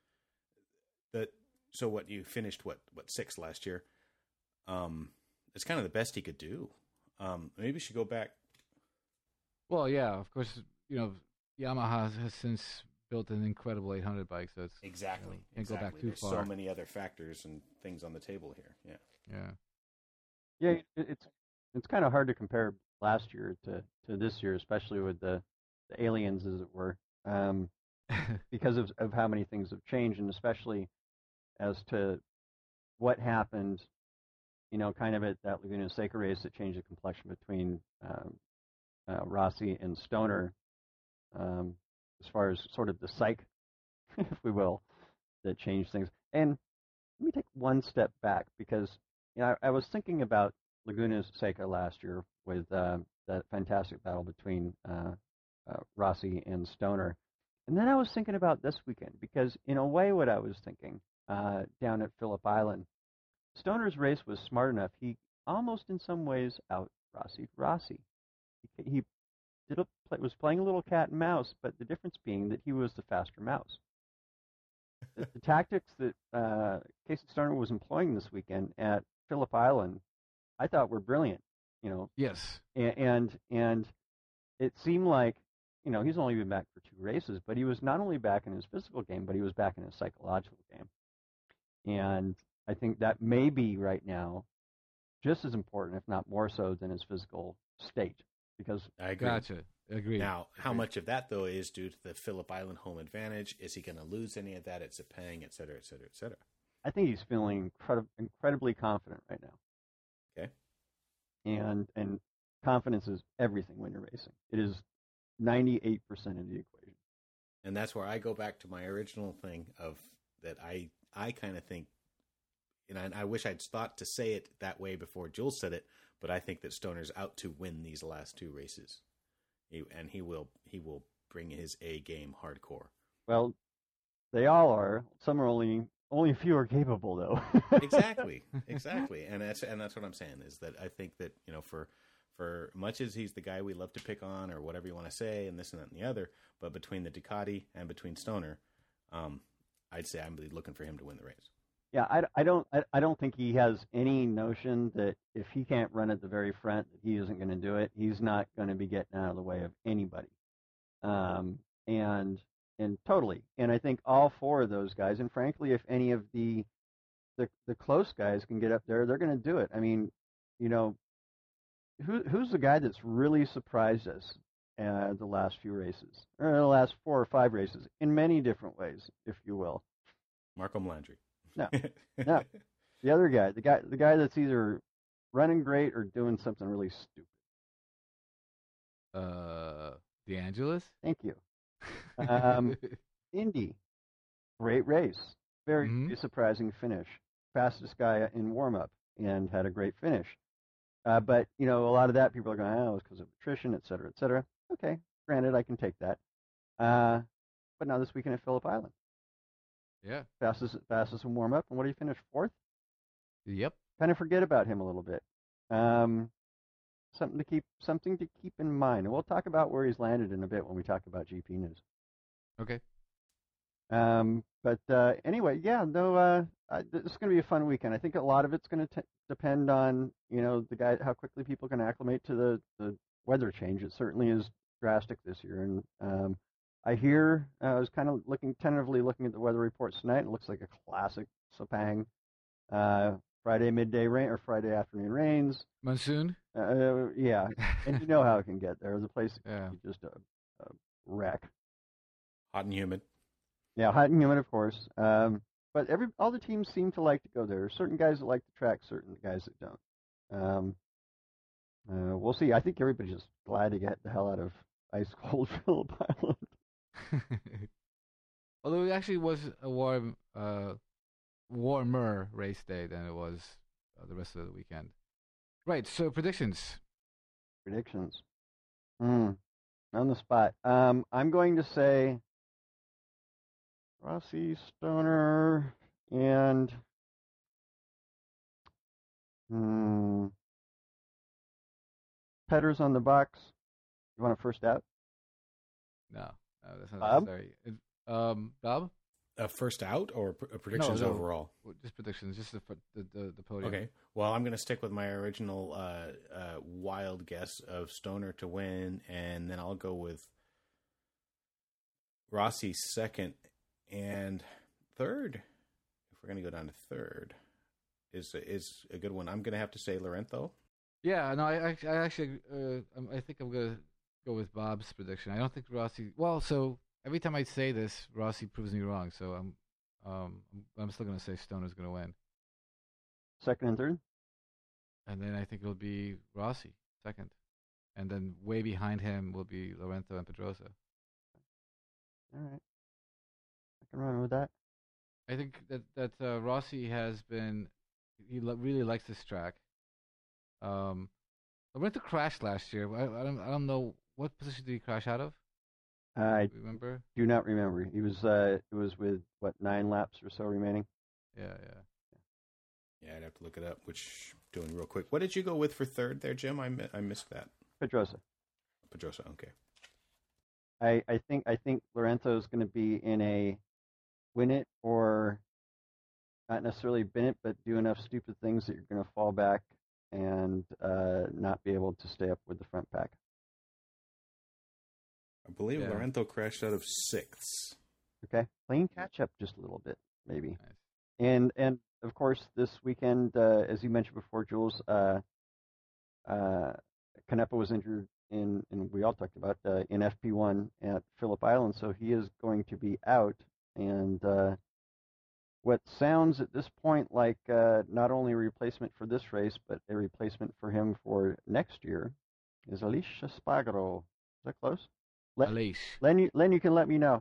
S4: that so what you finished what what sixth last year. Um, it's kind of the best he could do. Um, maybe we should go back.
S3: Well, yeah, of course, you know, Yamaha has since built an incredible eight hundred bike, so it's
S4: Exactly.
S3: you know, can't go back
S4: exactly.
S3: too
S4: There's
S3: far.
S4: so many other factors and things on the table here. Yeah.
S3: Yeah.
S1: Yeah, it- it's it's kind of hard to compare last year to, to this year, especially with the, the aliens, as it were, um, because of of how many things have changed, and especially as to what happened. You know, kind of at that Laguna Seca race that changed the complexion between um, uh, Rossi and Stoner, um, as far as sort of the psych, if we will, that changed things. And let me take one step back because you know I, I was thinking about Laguna Seca last year with uh, that fantastic battle between uh, uh, Rossi and Stoner, and then I was thinking about this weekend because in a way, what I was thinking uh, down at Phillip Island. Stoner's race was smart enough. He almost, in some ways, out Rossi Rossi. He, he did a, was playing a little cat and mouse, but the difference being that he was the faster mouse. The, the tactics that uh, Casey Stoner was employing this weekend at Phillip Island, I thought were brilliant. You know,
S3: Yes.
S1: and and, and it seemed like you know he's only been back for two races, but he was not only back in his physical game, but he was back in his psychological game, and I think that may be right now just as important, if not more so, than his physical state. Because
S4: I agree.
S3: Gotcha. Agreed.
S4: Now, how
S3: Agreed.
S4: much of that, though, is due to the Phillip Island home advantage? Is he going to lose any of that at Sepang, et cetera, et cetera, et cetera?
S1: I think he's feeling incredi- incredibly confident right now.
S4: Okay.
S1: And and confidence is everything when you're racing. It is ninety-eight percent of the equation.
S4: And that's where I go back to my original thing of that I, I kind of think, and I, I wish I'd thought to say it that way before Jules said it, but I think that Stoner's out to win these last two races. He, and he will he will bring his A game hardcore.
S1: Well, they all are. Some are only only a few are capable, though.
S4: Exactly, exactly, and that's and that's what I'm saying is that I think that you know for for much as he's the guy we love to pick on or whatever you want to say and this and that and the other, but between the Ducati and between Stoner, um, I'd say I'm really looking for him to win the race.
S1: Yeah, I, I don't I, I don't think he has any notion that if he can't run at the very front, that he isn't going to do it. He's not going to be getting out of the way of anybody. Um, and and totally. And I think all four of those guys, and frankly, if any of the the, the close guys can get up there, they're going to do it. I mean, you know, who who's the guy that's really surprised us uh, the last few races, or the last four or five races, in many different ways, if you will?
S4: Marco Landry.
S1: No, no, the other guy, the guy, the guy that's either running great or doing something really stupid.
S3: Uh, DeAngelis?
S1: Thank you. Um, Indy, great race, very,
S3: Mhm.
S1: very surprising finish. Fastest guy in warm-up and had a great finish. Uh, but, you know, a lot of that people are going, oh, it's because of attrition, et cetera, et cetera. Okay, granted, I can take that. Uh, but now this weekend at Phillip Island.
S3: Yeah.
S1: Fastest, fastest in warm-up. And what did he finish? Fourth?
S3: Yep.
S1: Kind of forget about him a little bit. Um, something to keep something to keep in mind. And we'll talk about where he's landed in a bit when we talk about G P news.
S3: Okay.
S1: Um, but uh, anyway, yeah, no, uh, uh, this is going to be a fun weekend. I think a lot of it's going to depend on, you know, the guy, how quickly people can acclimate to the, the weather change. It certainly is drastic this year. And um, I hear, uh, I was kind of looking, tentatively looking at the weather reports tonight. It looks like a classic Sepang. Uh, Friday midday rain or Friday afternoon rains.
S3: Monsoon?
S1: Uh, yeah, and you know how it can get there. The place
S3: Yeah.
S1: is just a, a wreck.
S4: Hot and humid.
S1: Yeah, hot and humid, of course. Um, but every all the teams seem to like to go there. There's certain guys that like the track, certain guys that don't. Um, uh, we'll see. I think everybody's just glad to get the hell out of ice cold Phillip Island.
S3: Although it actually was a warm, uh, warmer race day than it was uh, the rest of the weekend. Right. So predictions.
S1: Predictions. Hmm. On the spot. Um, I'm going to say Rossi, Stoner, and hmm, Petters on the box. You want a first out?
S3: No, no that's not
S1: Bob?
S3: necessary. It, um, Bob?
S4: Uh, first out or pr- uh, predictions
S3: No, no.
S4: overall?
S3: Just predictions. Just the the the, the podium.
S4: Okay. Well, I'm going to stick with my original uh, uh, wild guess of Stoner to win, and then I'll go with Rossi second, and third. If we're going to go down to third, is is a good one. I'm going to have to say Lorenzo.
S3: Yeah. No, I I, I actually uh, I'm- I think I'm gonna go with Bob's prediction. I don't think Rossi. Well, so every time I say this, Rossi proves me wrong. So I'm um I'm, I'm still gonna say Stoner's gonna win,
S1: Second and third?
S3: and then I think it'll be Rossi second, and then way behind him will be Lorenzo and Pedrosa.
S1: All right. I can run with that.
S3: I think that that uh, Rossi has been he lo- really likes this track. Um, Lorenzo crashed last year. I, I don't I don't know what position did he crash out of.
S1: I
S3: Remember?
S1: do not remember. He was uh, it was with what nine laps or so remaining.
S3: Yeah, yeah.
S4: Yeah, I'd have to look it up, which I'm doing real quick. What did you go with for third there, Jim? I, mi- I missed that.
S1: Pedrosa.
S4: Pedrosa, okay.
S1: I, I think I think Lorenzo's going to be in a win it or not necessarily bin it, but do enough stupid things that you're going to fall back and uh, not be able to stay up with the front pack.
S4: I believe
S3: Yeah.
S4: Lorenzo crashed out of sixth.
S1: Okay, playing catch up just a little bit, maybe.
S3: Nice.
S1: And and of course this weekend, uh, as you mentioned before, Jules, uh, uh, Canepa was injured in, and we all talked about uh, in F P one at Phillip Island, so he is going to be out. And uh, what sounds at this point like uh, not only a replacement for this race, but a replacement for him for next year is Alicia Spagaro. Is that close? Len,
S3: Alish.
S1: Len, you, Len, you can let me know.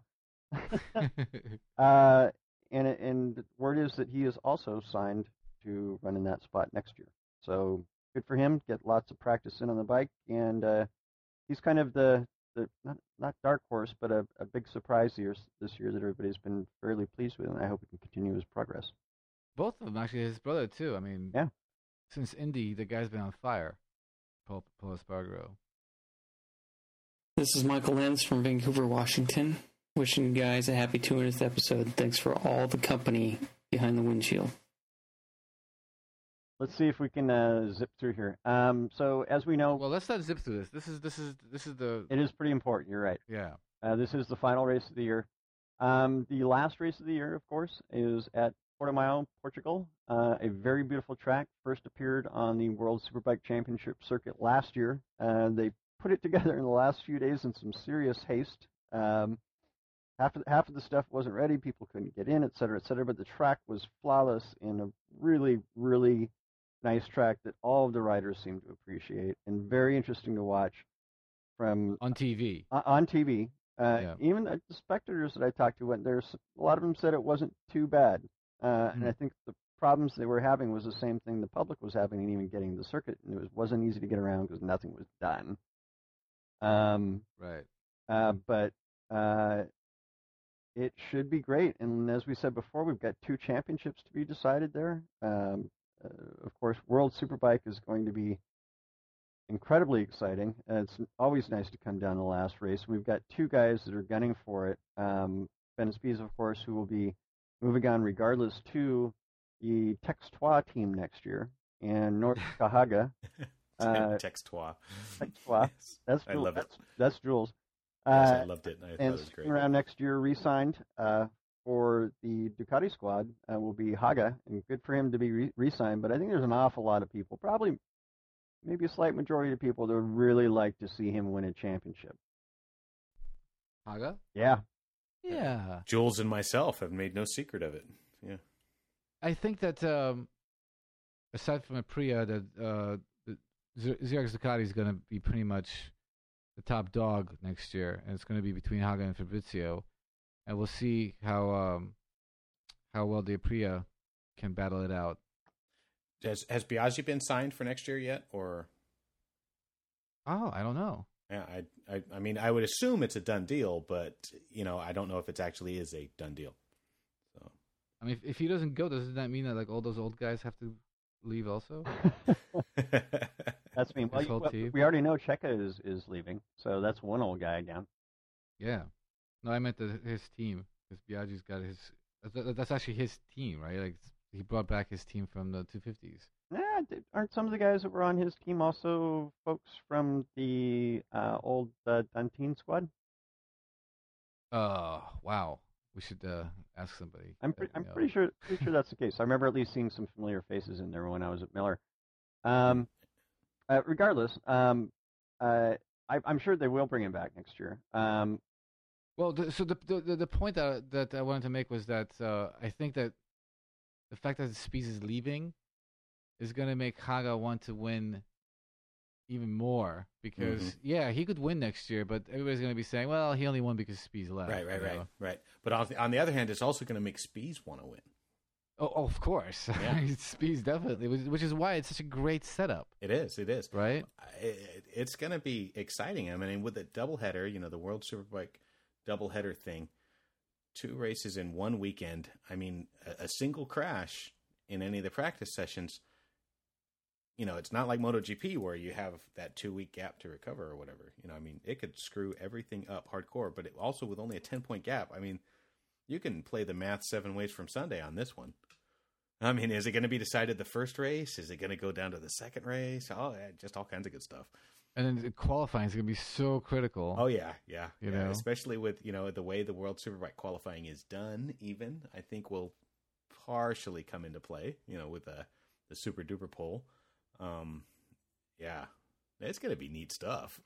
S1: uh, and and word is that he is also signed to run in that spot next year. So good for him. Get lots of practice in on the bike, and uh, he's kind of the the not not dark horse, but a, a big surprise year this year that everybody's been fairly pleased with, and I hope he can continue his progress.
S3: Both of them, actually, his brother too. I mean,
S1: Yeah.
S3: Since Indy, the guy's been on fire. Paul, Paul Espargaro.
S9: This is Michael Lenz from Vancouver, Washington. Wishing you guys a happy two hundredth episode. Thanks for all the company behind the windshield.
S1: Let's see if we can uh, zip through here. Um, so as we know,
S3: Well, let's not zip through this. This is this is this is the
S1: it is pretty important. You're right.
S3: yeah.
S1: Uh, this is the final race of the year. Um, the last race of the year, of course, is at Portimao, Portugal. Uh, a very beautiful track. First appeared on the World Superbike Championship circuit last year. Uh, they put it together in the last few days in some serious haste. Um, half of half of the stuff wasn't ready. People couldn't get in, et cetera, et cetera. But the track was flawless and a really, really nice track that all of the riders seem to appreciate and very interesting to watch from
S3: on T V.
S1: Uh, on T V. Uh,
S3: yeah.
S1: Even the spectators that I talked to went there. A lot of them said it wasn't too bad, uh, mm-hmm. and I think the problems they were having was the same thing the public was having, and even getting to the circuit. And it was, wasn't easy to get around because nothing was done. Um,
S3: right.
S1: Uh, but uh, it should be great. And as we said before, we've got two championships to be decided there. Um, uh, of course, World Superbike is going to be incredibly exciting. Uh, it's always nice to come down the last race. We've got two guys that are gunning for it. Um, Ben Spies, of course, who will be moving on regardless to the Textois team next year, and North Kahaga.
S4: Uh, Textois.
S1: Textois.
S4: Yes.
S1: That's
S4: I love
S1: that's,
S4: it.
S1: That's Jules.
S4: Yes,
S1: uh,
S4: I loved it. And, I
S1: and
S4: thought it was great.
S1: around next year, re-signed uh, for the Ducati squad uh, will be Haga, and good for him to be re- re-signed. But I think there's an awful lot of people, probably maybe a slight majority of people that would really like to see him win a championship.
S3: Haga?
S1: Yeah.
S3: Yeah.
S4: Jules and myself have made no secret of it. Yeah.
S3: I think that um, aside from Aprilia, that uh, Z- Xerox Ducati is going to be pretty much the top dog next year, and it's going to be between Haga and Fabrizio, and we'll see how um, how well the Aprilia can battle it out.
S4: Has has Biaggi been signed for next year yet, or?
S3: Oh, I don't know.
S4: Yeah, I, I, I mean, I would assume it's a done deal, but you know, I don't know if it actually is a done deal. So,
S3: I mean, if, if he doesn't go, doesn't that mean that like all those old guys have to leave also?
S1: That's me. Well,
S3: His whole
S1: well,
S3: team?
S1: we already know Checa is, is leaving, so that's one old guy down.
S3: Yeah. No, I meant the, his team, because Biaggi's got his. That's, that's actually his team, right? Like he brought back his team from the two fifties.
S1: Nah, aren't some of the guys that were on his team also folks from the uh, old uh, Dantine squad?
S3: Uh, wow. We should uh, ask somebody.
S1: I'm pre- I'm pretty sure pretty sure that's the case. I remember at least seeing some familiar faces in there when I was at Miller. Um, uh, regardless, um, uh, I, I'm sure they will bring him back next year. Um,
S3: well, the, so the, the the point that that I wanted to make was that uh, I think that the fact that Spies is leaving is going to make Haga want to win even more because mm-hmm. yeah, he could win next year, but everybody's going to be saying, well, he only won because Spies left.
S4: Right, right, right,
S3: know?
S4: right. But on the, on the other hand, it's also going to make Spies want to win.
S3: Oh, oh, of course.
S4: Yeah.
S3: Spies definitely, which is why it's such a great setup.
S4: It is, it is.
S3: Right?
S4: It, it's going to be exciting. I mean, with the doubleheader, you know, the World Superbike doubleheader thing, two races in one weekend. I mean, a, a single crash in any of the practice sessions, you know, it's not like MotoGP where you have that two-week gap to recover or whatever. You know, I mean, it could screw everything up hardcore, but it also with only a ten-point gap, I mean, you can play the math seven ways from Sunday on this one. I mean, is it going to be decided the first race? Is it going to go down to the second race? Oh, yeah, just all kinds of good stuff.
S3: And then the qualifying is going to be so critical.
S4: Oh, yeah, yeah.
S3: You
S4: yeah.
S3: know?
S4: Especially with, you know, the way the World Superbike qualifying is done, even, I think will partially come into play, you know, with the, the Super Duper poll. Um, yeah, it's going to be neat stuff.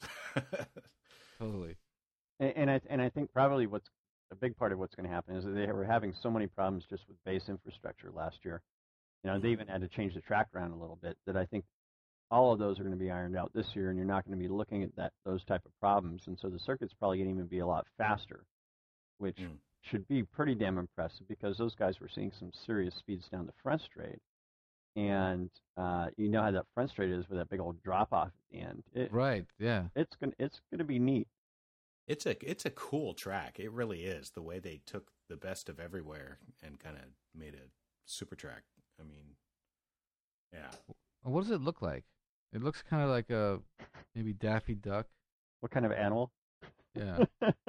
S3: Totally.
S1: And, and I and I think probably what's a big part of what's going to happen is that they were having so many problems just with base infrastructure last year. You know, they even had to change the track around a little bit. That I think all of those are going to be ironed out this year, and you're not going to be looking at that those type of problems. And so the circuit's probably going to even be a lot faster, which mm. should be pretty damn impressive because those guys were seeing some serious speeds down the front straight. And uh, you know how that front straight is with that big old drop off at the end. It,
S3: right. Yeah.
S1: It's gonna it's gonna be neat.
S4: It's a it's a cool track. It really is. The way they took the best of everywhere and kind of made a super track. I mean, yeah.
S3: What does it look like? It looks kind of like a maybe Daffy Duck.
S1: What kind of animal?
S3: Yeah.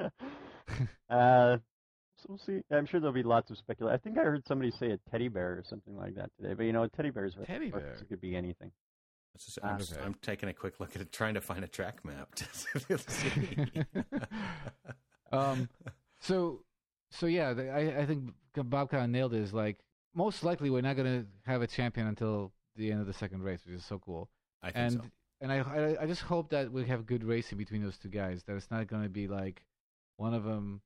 S1: uh. So we'll see. I'm sure there'll be lots of speculation. I think I heard somebody say a teddy bear or something like that today. But, you know, a teddy bear is
S3: teddy bear.
S1: It could be anything.
S4: Just, I'm, just, I'm taking a quick look at it, trying to find a track map.
S3: um, so so yeah, the, I I think Bob kind of nailed it. Is like most likely we're not gonna have a champion until the end of the second race, which is so cool.
S4: I think
S3: and
S4: so.
S3: and I, I I just hope that we have good racing between those two guys. That it's not gonna be like one of them,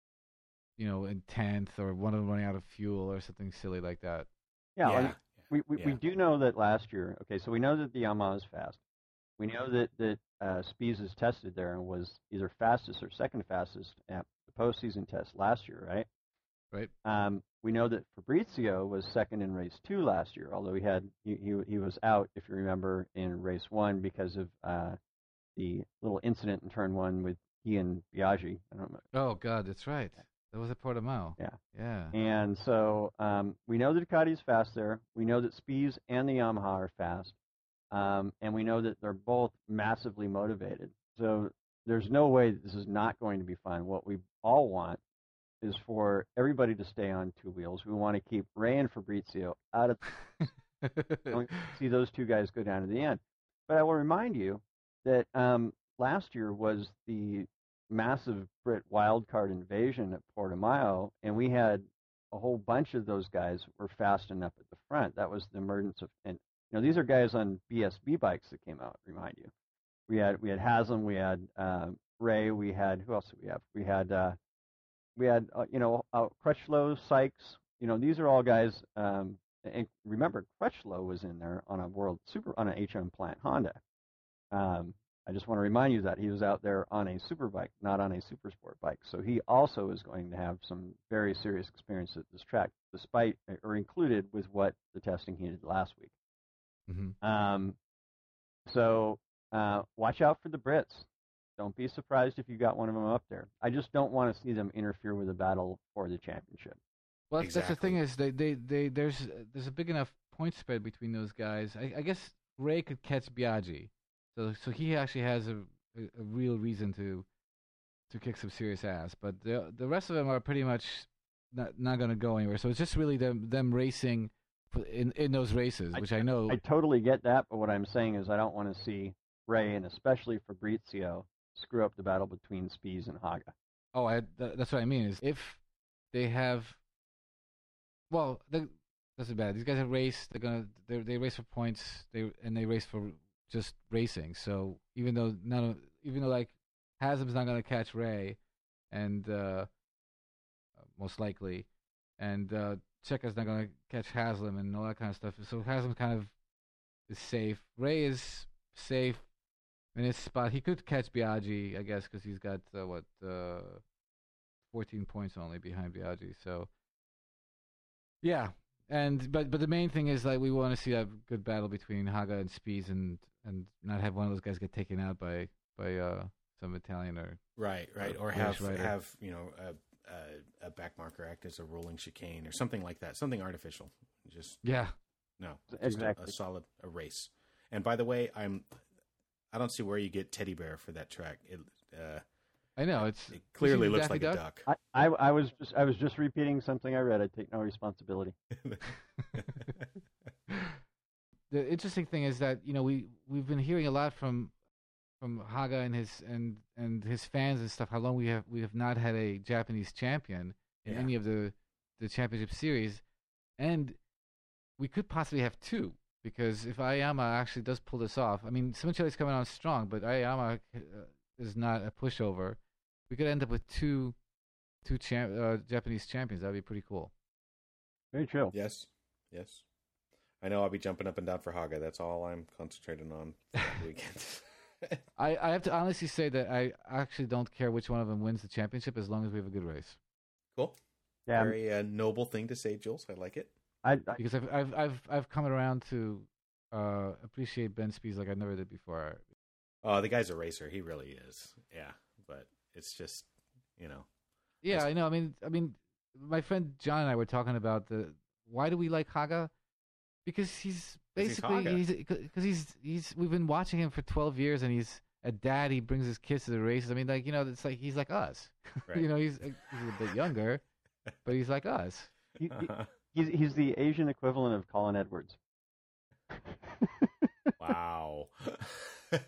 S3: you know, in tenth or one of them running out of fuel or something silly like that.
S1: Yeah,
S4: Yeah.
S1: like, we we,
S4: Yeah.
S1: we do know that last year. Okay, so we know that the Yamaha is fast. We know that that uh, Spies is tested there and was either fastest or second fastest at the postseason test last year, right?
S3: Right.
S1: Um, we know that Fabrizio was second in race two last year, although he had he he, he was out, if you remember, in race one because of uh, the little incident in turn one with he and Biaggi. I don't know.
S3: Oh God, that's right. That was at Portimao.
S1: Yeah.
S3: Yeah.
S1: And so um, we know that Ducati's fast there. We know that Spies and the Yamaha are fast. Um, and we know that they're both massively motivated. So there's no way that this is not going to be fun. What we all want is for everybody to stay on two wheels. We want to keep Ray and Fabrizio out of the see those two guys go down to the end. But I will remind you that um, last year was the massive Brit wildcard invasion at Portimao, and we had a whole bunch of those guys were fast enough at the front. That was the emergence of, and you know, these are guys on B S B bikes that came out. Remind you, we had we had Haslam, we had uh, Ray, we had who else did we have? We had uh, we had uh, you know uh, Crutchlow, Sykes. You know, these are all guys. Um, and remember, Crutchlow was in there on a World Super on an H M plant Honda. Um, I just want to remind you that he was out there on a super bike, not on a super sport bike. So he also is going to have some very serious experience at this track, despite or included with what the testing he did last week.
S3: Mm-hmm.
S1: Um, so uh, watch out for the Brits. Don't be surprised if you got one of them up there. I just don't want to see them interfere with the battle for the championship.
S3: Well, that's,
S4: Exactly.
S3: that's the thing is they, they, they there's there's a big enough point spread between those guys. I, I guess Ray could catch Biaggi, so so he actually has a, a, a real reason to to kick some serious ass. But the the rest of them are pretty much not not going to go anywhere. So it's just really them them racing in in those races, which I, I know.
S1: I totally get that, but what I'm saying is I don't want to see Ray and especially Fabrizio screw up the battle between Spies and Haga.
S3: Oh, I, th- that's what I mean. Is if they have, well, they, doesn't matter. These guys have raced. They're gonna they they race for points. They and they race for just racing. So even though none of, even though like Haslam's not gonna catch Ray, and uh, most likely, and uh, Checo's not gonna catch Haslam and all that kind of stuff. So Haslam kind of is safe. Ray is safe in his spot. He could catch Biaggi, I guess, because he's got uh, what uh, fourteen points only behind Biaggi. So yeah, and but but the main thing is like we want to see a good battle between Haga and Spies, and and not have one of those guys get taken out by by uh, some Italian or
S4: right, right, or
S3: British
S4: have
S3: rider.
S4: have you know a, a a back marker act as a rolling chicane or something like that, something artificial. Just
S3: yeah,
S4: no, just
S1: Exactly.
S4: a, a solid a race. And by the way, I'm I don't see where you get Teddy Bear for that track. It uh,
S3: I know it's
S4: it clearly
S3: you see
S4: looks
S3: Daffy
S4: like a
S3: Duck?
S4: duck.
S1: I, I, I was just I was just repeating something I read. I take no responsibility.
S3: The interesting thing is that you know we we've been hearing a lot from from Haga and his and and his fans and stuff how long we have we have not had a Japanese champion in
S4: Yeah.
S3: any of the the championship series, and we could possibly have two because if Ayama actually does pull this off, I mean Simoncelli's coming on strong, but Ayama uh, is not a pushover. We could end up with two two champ, uh, Japanese champions. That'd be pretty cool.
S1: Very true.
S4: Yes, yes. I know I'll be jumping up and down for Haga. That's all I'm concentrating on for the weekend.
S3: I, I have to honestly say that I actually don't care which one of them wins the championship as long as we have a good race.
S4: Cool.
S1: Yeah,
S4: Very uh, noble thing to say, Jules. I like it.
S1: I, I
S3: Because I've I've I've I've come around to uh, appreciate Ben Spies like I never did before.
S4: Oh, the guy's a racer. He really is. Yeah, but it's just, you know.
S3: Yeah,
S4: That's-
S3: I know. I mean, I mean, my friend John and I were talking about the why do we like Haga? Because he's
S4: 'Cause he's
S3: basically
S4: Haga.
S3: he's because he's he's we've been watching him for twelve years and he's a dad. He brings his kids to the races. I mean, like you know, it's like he's like us.
S4: Right.
S3: you know, he's he's a bit younger, but he's like us.
S1: he, he- he's he's the Asian equivalent of Colin Edwards.
S4: Wow.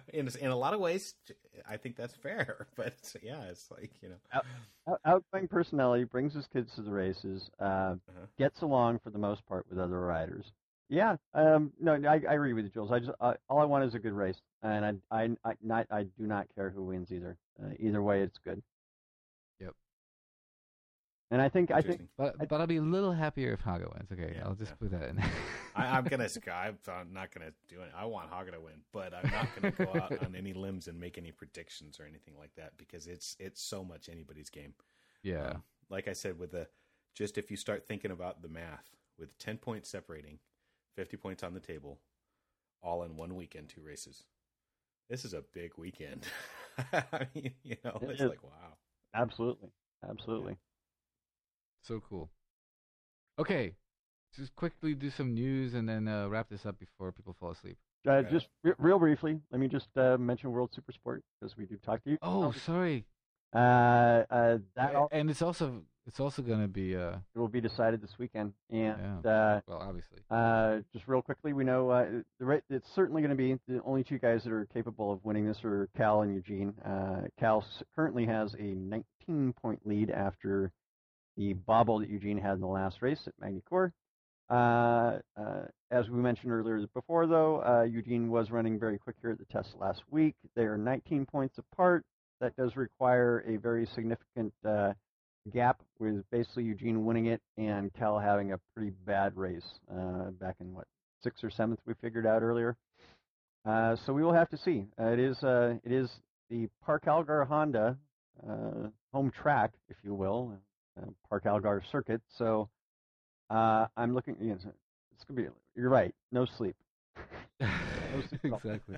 S4: in in a lot of ways, I think that's fair. But yeah, it's like you know,
S1: Out, out, outgoing personality, brings his kids to the races, uh, uh-huh. gets along for the most part with other riders. Yeah, um, no, I, I agree with you, Jules. I just uh, all I want is a good race, and I I I, not, I do not care who wins either. Uh, either way, it's good.
S3: Yep.
S1: And I think I think,
S3: but
S1: I,
S3: but I'll be a little happier if Haga wins. Okay,
S4: yeah,
S3: I'll just
S4: yeah.
S3: put that in.
S4: I, I'm gonna. I'm not gonna do it. I want Haga to win, but I'm not gonna go out on any limbs and make any predictions or anything like that because it's it's so much anybody's game.
S3: Yeah.
S4: Um, like I said, with the just if you start thinking about the math, with ten points separating, fifty points on the table, all in one weekend, two races. This is a big weekend. I mean, you know,
S1: it
S4: it's
S1: is.
S4: like wow.
S1: Absolutely, absolutely.
S3: So cool. Okay, just quickly do some news and then uh, wrap this up before people fall asleep.
S1: Uh, right. Just re- real briefly, let me just uh, mention World Supersport because we do talk to you.
S3: Oh, sorry.
S1: Uh, uh, that
S3: also, and it's also it's also going to be. Uh,
S1: it will be decided this weekend. And
S3: yeah.
S1: uh,
S3: well, obviously.
S1: Uh, just real quickly, we know uh, the it's certainly going to be the only two guys that are capable of winning this are Cal and Eugene. Uh, Cal currently has a nineteen point lead after the bobble that Eugene had in the last race at Magny-Cours. Uh, uh, as we mentioned earlier before, though, uh, Eugene was running very quick here at the test last week. They are nineteen points apart. That does require a very significant uh, gap, with basically Eugene winning it and Cal having a pretty bad race uh, back in, what, sixth or seventh we figured out earlier. Uh, so we will have to see. Uh, it is uh, it is the Park Algar Honda uh, home track, if you will, uh, Park Algar circuit. So uh, I'm looking, you know, it's going to be, you're right, no sleep.
S3: no sleep exactly.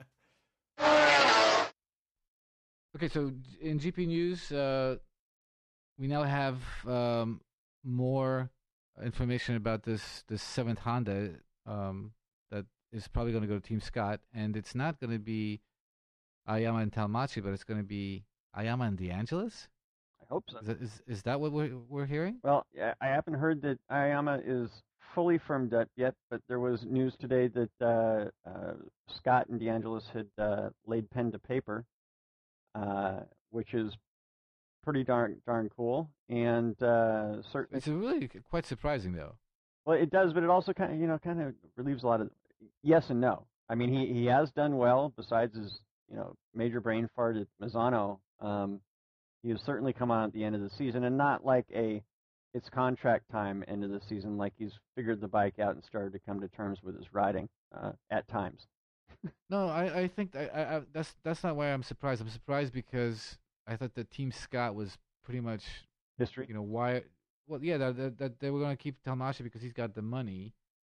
S3: Okay, so in G P News, uh, we now have um, more information about this this seventh Honda um, that is probably going to go to Team Scott, and it's not going to be Ayama and Talmachi, but it's going to be Ayama and DeAngelis.
S1: I hope so.
S3: Is that, is, is that what we're we're hearing?
S1: Well, I haven't heard that Ayama is fully firmed up yet, but there was news today that uh, uh, Scott and DeAngelis had uh, laid pen to paper. Uh, which is pretty darn darn cool, and uh, certainly
S3: it's really quite surprising, though.
S1: Well, it does, but it also kind of you know kind of relieves a lot of yes and no. I mean, he, he has done well. Besides his you know major brain fart at Misano, um, he has certainly come on at the end of the season, and not like a it's contract time end of the season, like he's figured the bike out and started to come to terms with his riding uh, at times.
S3: No, I, I think I, I, that's that's not why I'm surprised. I'm surprised because I thought that Team Scott was pretty much
S1: history.
S3: You know why? Well, yeah, that that, that they were going to keep Talmachi because he's got the money,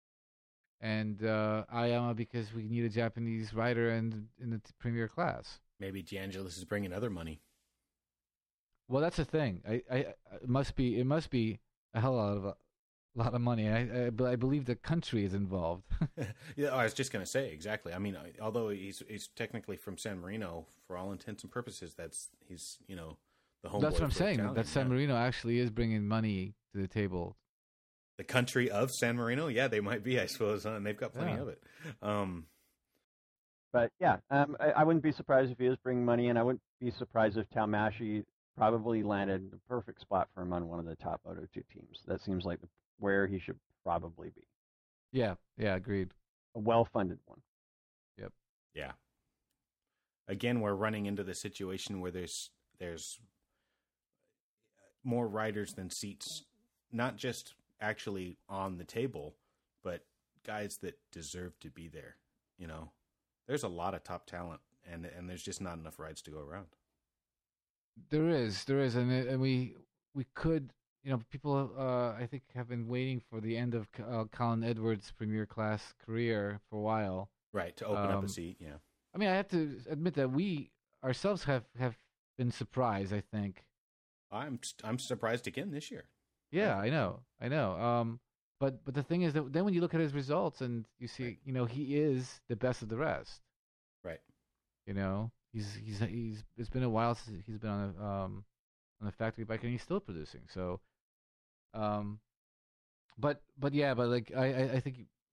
S3: and uh, Ayama because we need a Japanese rider in in the t- premier class.
S4: Maybe DeAngelis is bringing other money.
S3: Well, that's the thing. I, I it must be it must be a hell of a lot of money. I, I, I believe the country is involved.
S4: Yeah, I was just going to say exactly. I mean, although he's he's technically from San Marino, for all intents and purposes, that's he's you know the home.
S3: That's what I'm saying.
S4: Italian,
S3: that San
S4: yeah.
S3: Marino actually is bringing money to the table.
S4: The country of San Marino, yeah, they might be, I suppose, huh? And they've got plenty
S3: Yeah.
S4: of it. Um,
S1: but yeah, um, I, I wouldn't be surprised if he is bringing money, and I wouldn't be surprised if Talmachi probably landed the perfect spot for him on one of the top Moto two teams. That seems like the, where he should probably be.
S3: Yeah, yeah, agreed.
S1: A well-funded one.
S3: Yep.
S4: Yeah. Again, we're running into the situation where there's there's more riders than seats, not just actually on the table, but guys that deserve to be there. You know, there's a lot of top talent, and and there's just not enough rides to go around.
S3: There is, there is, and and we we could, you know, people uh, I think have been waiting for the end of uh, Colin Edwards' Premier Class career for a while.
S4: Right, to open
S3: Um,
S4: up a seat, yeah.
S3: I mean, I have to admit that we ourselves have, have been surprised, I think.
S4: I'm I'm surprised again this year.
S3: Yeah, I know, I know. Um, but but the thing is that then when you look at his results and you see,
S4: Right.
S3: you know, he is the best of the rest.
S4: Right.
S3: You know, he's he's he's. It's been a while since he's been on a um on a factory bike, and he's still producing. So, um, but but yeah, but like I I, I think you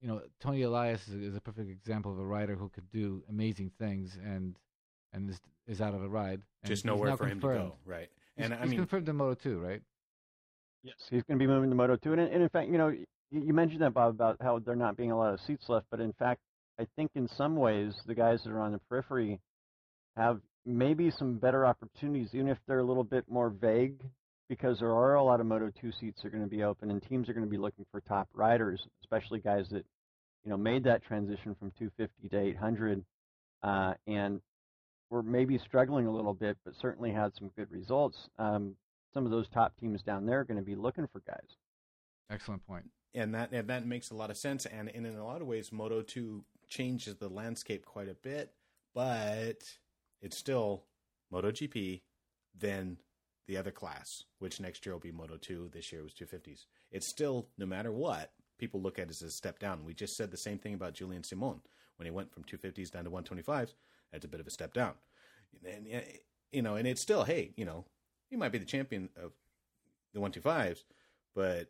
S3: you know, Tony Elias is, is a perfect example of a rider who could do amazing things and and is, is out of a ride. And
S4: Just
S3: he's
S4: nowhere
S3: now
S4: for
S3: confirmed.
S4: him to go, right?
S3: He's,
S4: And I
S3: he's
S4: mean,
S3: confirmed in Moto two, right?
S1: Yes, he's going to be moving to Moto two. And, and in fact, you know, you, you mentioned that, Bob, about how there not being a lot of seats left. But in fact, I think in some ways the guys that are on the periphery have maybe some better opportunities, even if they're a little bit more vague, because there are a lot of Moto two seats that are going to be open, and teams are going to be looking for top riders, especially guys that, you know, made that transition from two fifty to eight hundred, uh, and were maybe struggling a little bit, but certainly had some good results. Um, some of those top teams down there are going to be looking for guys.
S3: Excellent point.
S4: And that and that makes a lot of sense. And, and in a lot of ways, Moto two changes the landscape quite a bit, but it's still MotoGP, then the other class, which next year will be Moto two. This year it was two fifties. It's still, no matter what, people look at it as a step down. We just said the same thing about Julian Simon. When he went from two fifties down to one twenty-fives, that's a bit of a step down. And, you know, and it's still, hey, you know, he might be the champion of the one twenty-fives, but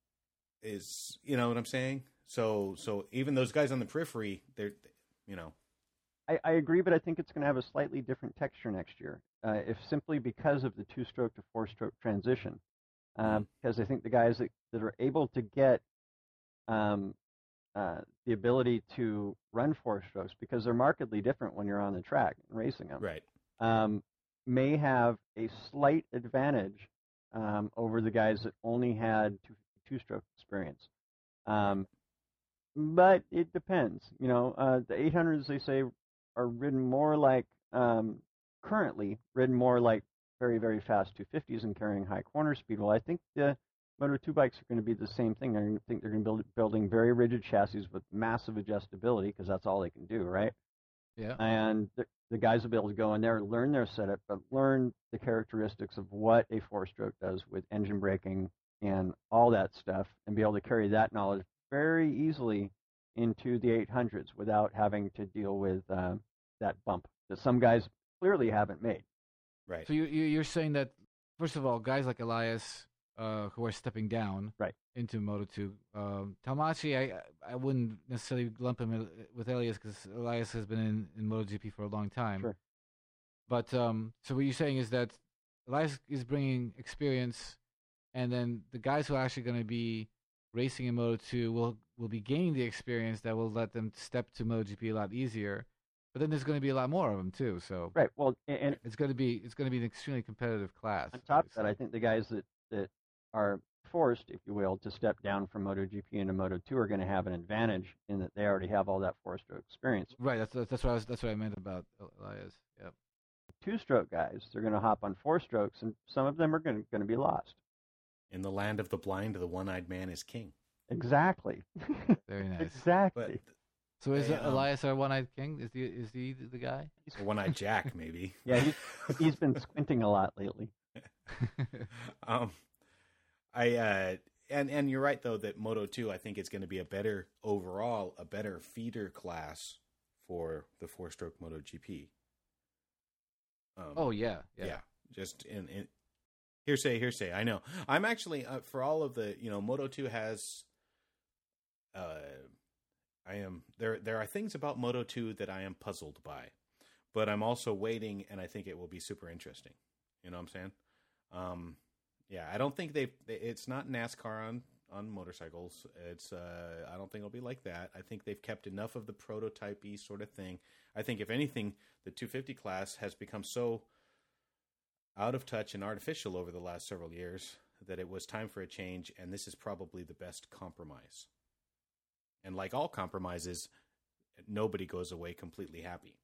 S4: is, you know what I'm saying? So, so even those guys on the periphery, they're, you know.
S1: I, I agree, but I think it's going to have a slightly different texture next year, uh, if simply because of the two-stroke to four-stroke transition. Um, mm-hmm. Because I think the guys that, that are able to get um, uh, the ability to run four strokes, because they're markedly different when you're on the track and racing them,
S4: right?
S1: Um, may have a slight advantage um, over the guys that only had two, two-stroke experience. Um, but it depends. You know, uh, the eight hundreds, they say, are ridden more like, um, currently, ridden more like very, very fast two fifties and carrying high corner speed. Well, I think the Moto two bikes are going to be the same thing. I think they're going to be build, building very rigid chassis with massive adjustability, because that's all they can do, right?
S3: Yeah.
S1: And the, the guys will be able to go in there, learn their setup, but learn the characteristics of what a four-stroke does with engine braking and all that stuff, and be able to carry that knowledge very easily into the eight hundreds without having to deal with uh, that bump that some guys clearly haven't made.
S4: Right.
S3: So you, you you're saying that, first of all, guys like Elias, uh, who are stepping down
S1: right.
S3: into Moto two, um, Tamachi, I I wouldn't necessarily lump him with Elias, because Elias has been in, in MotoGP for a long time.
S1: Sure.
S3: But um, so what you're saying is that Elias is bringing experience, and then the guys who are actually going to be racing in Moto two will will be gaining the experience that will let them step to MotoGP a lot easier. But then there's going to be a lot more of them too. So
S1: right. Well, and
S3: it's going to be it's going to be an extremely competitive class.
S1: On top of that, I think the guys that, that are forced, if you will, to step down from MotoGP into Moto two are going to have an advantage in that they already have all that four-stroke experience.
S3: Right. That's that's what I was, that's what I meant about Elias. Yep.
S1: Two-stroke guys, they're going to hop on four strokes, and some of them are going to, going to be lost.
S4: In the land of the blind, the one-eyed man is king.
S1: Exactly.
S3: Very nice.
S1: Exactly.
S4: But,
S3: so is
S4: hey, um,
S3: Elias our one-eyed king? Is he is he the guy?
S4: He's a one-eyed Jack, maybe.
S1: Yeah, he's, he's been squinting a lot lately.
S4: um, I uh, and and you're right though that Moto two, I think it's going to be a better overall, a better feeder class for the four-stroke MotoGP. Um,
S3: oh yeah, yeah,
S4: yeah. Just in, in hearsay, hearsay. I know. I'm actually uh, for all of the, you know, Moto two has. Uh, I am there. There are things about Moto two that I am puzzled by, but I'm also waiting, and I think it will be super interesting. You know what I'm saying? Um, yeah, I don't think they've. It's not NASCAR on on motorcycles. It's. Uh, I don't think it'll be like that. I think they've kept enough of the prototype-y sort of thing. I think if anything, the two fifty class has become so out of touch and artificial over the last several years that it was time for a change, and this is probably the best compromise. And like all compromises, nobody goes away completely happy.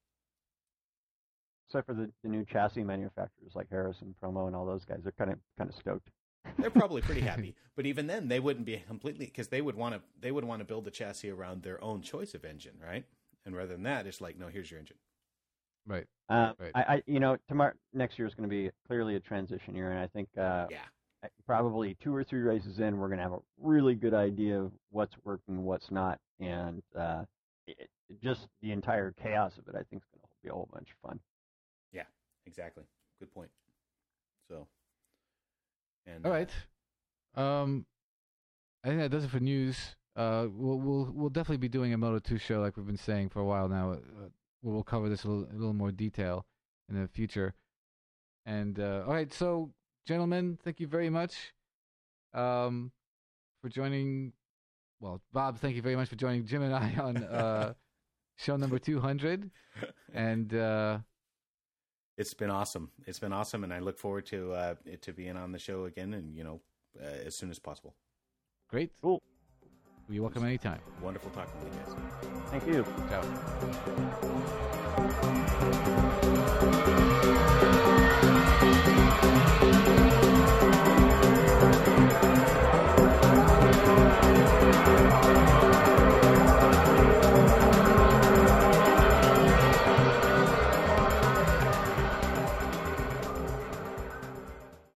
S1: Except for the, the new chassis manufacturers like Harrison, Promo, and all those guys. They're kind of kind of stoked.
S4: They're probably pretty happy, but even then, they wouldn't be completely, because they would want to they would want to build the chassis around their own choice of engine, right? And rather than that, it's like, no, here's your engine.
S3: Right.
S1: Uh,
S3: right.
S1: I, I, you know, tomorrow next year is going to be clearly a transition year, and I think uh,
S4: yeah.
S1: probably two or three races in, we're going to have a really good idea of what's working, what's not, and uh, it, just the entire chaos of it, I think, is going to be a whole bunch of fun.
S4: Yeah, exactly. Good point. So, and
S3: all right. Um, I think that does it for news. uh, we'll we'll we'll definitely be doing a Moto two show like we've been saying for a while now. Uh, we'll cover this a little, a little more detail in the future. And uh, all right, so gentlemen, thank you very much um, for joining. Well, Bob, thank you very much for joining Jim and I on uh, show number two hundred. And uh,
S4: it's been awesome. It's been awesome, and I look forward to uh, to being on the show again, and you know, uh, as soon as possible.
S3: Great.
S1: Cool.
S3: You're welcome anytime.
S4: Wonderful talking to you guys.
S1: Thank you.
S3: Ciao.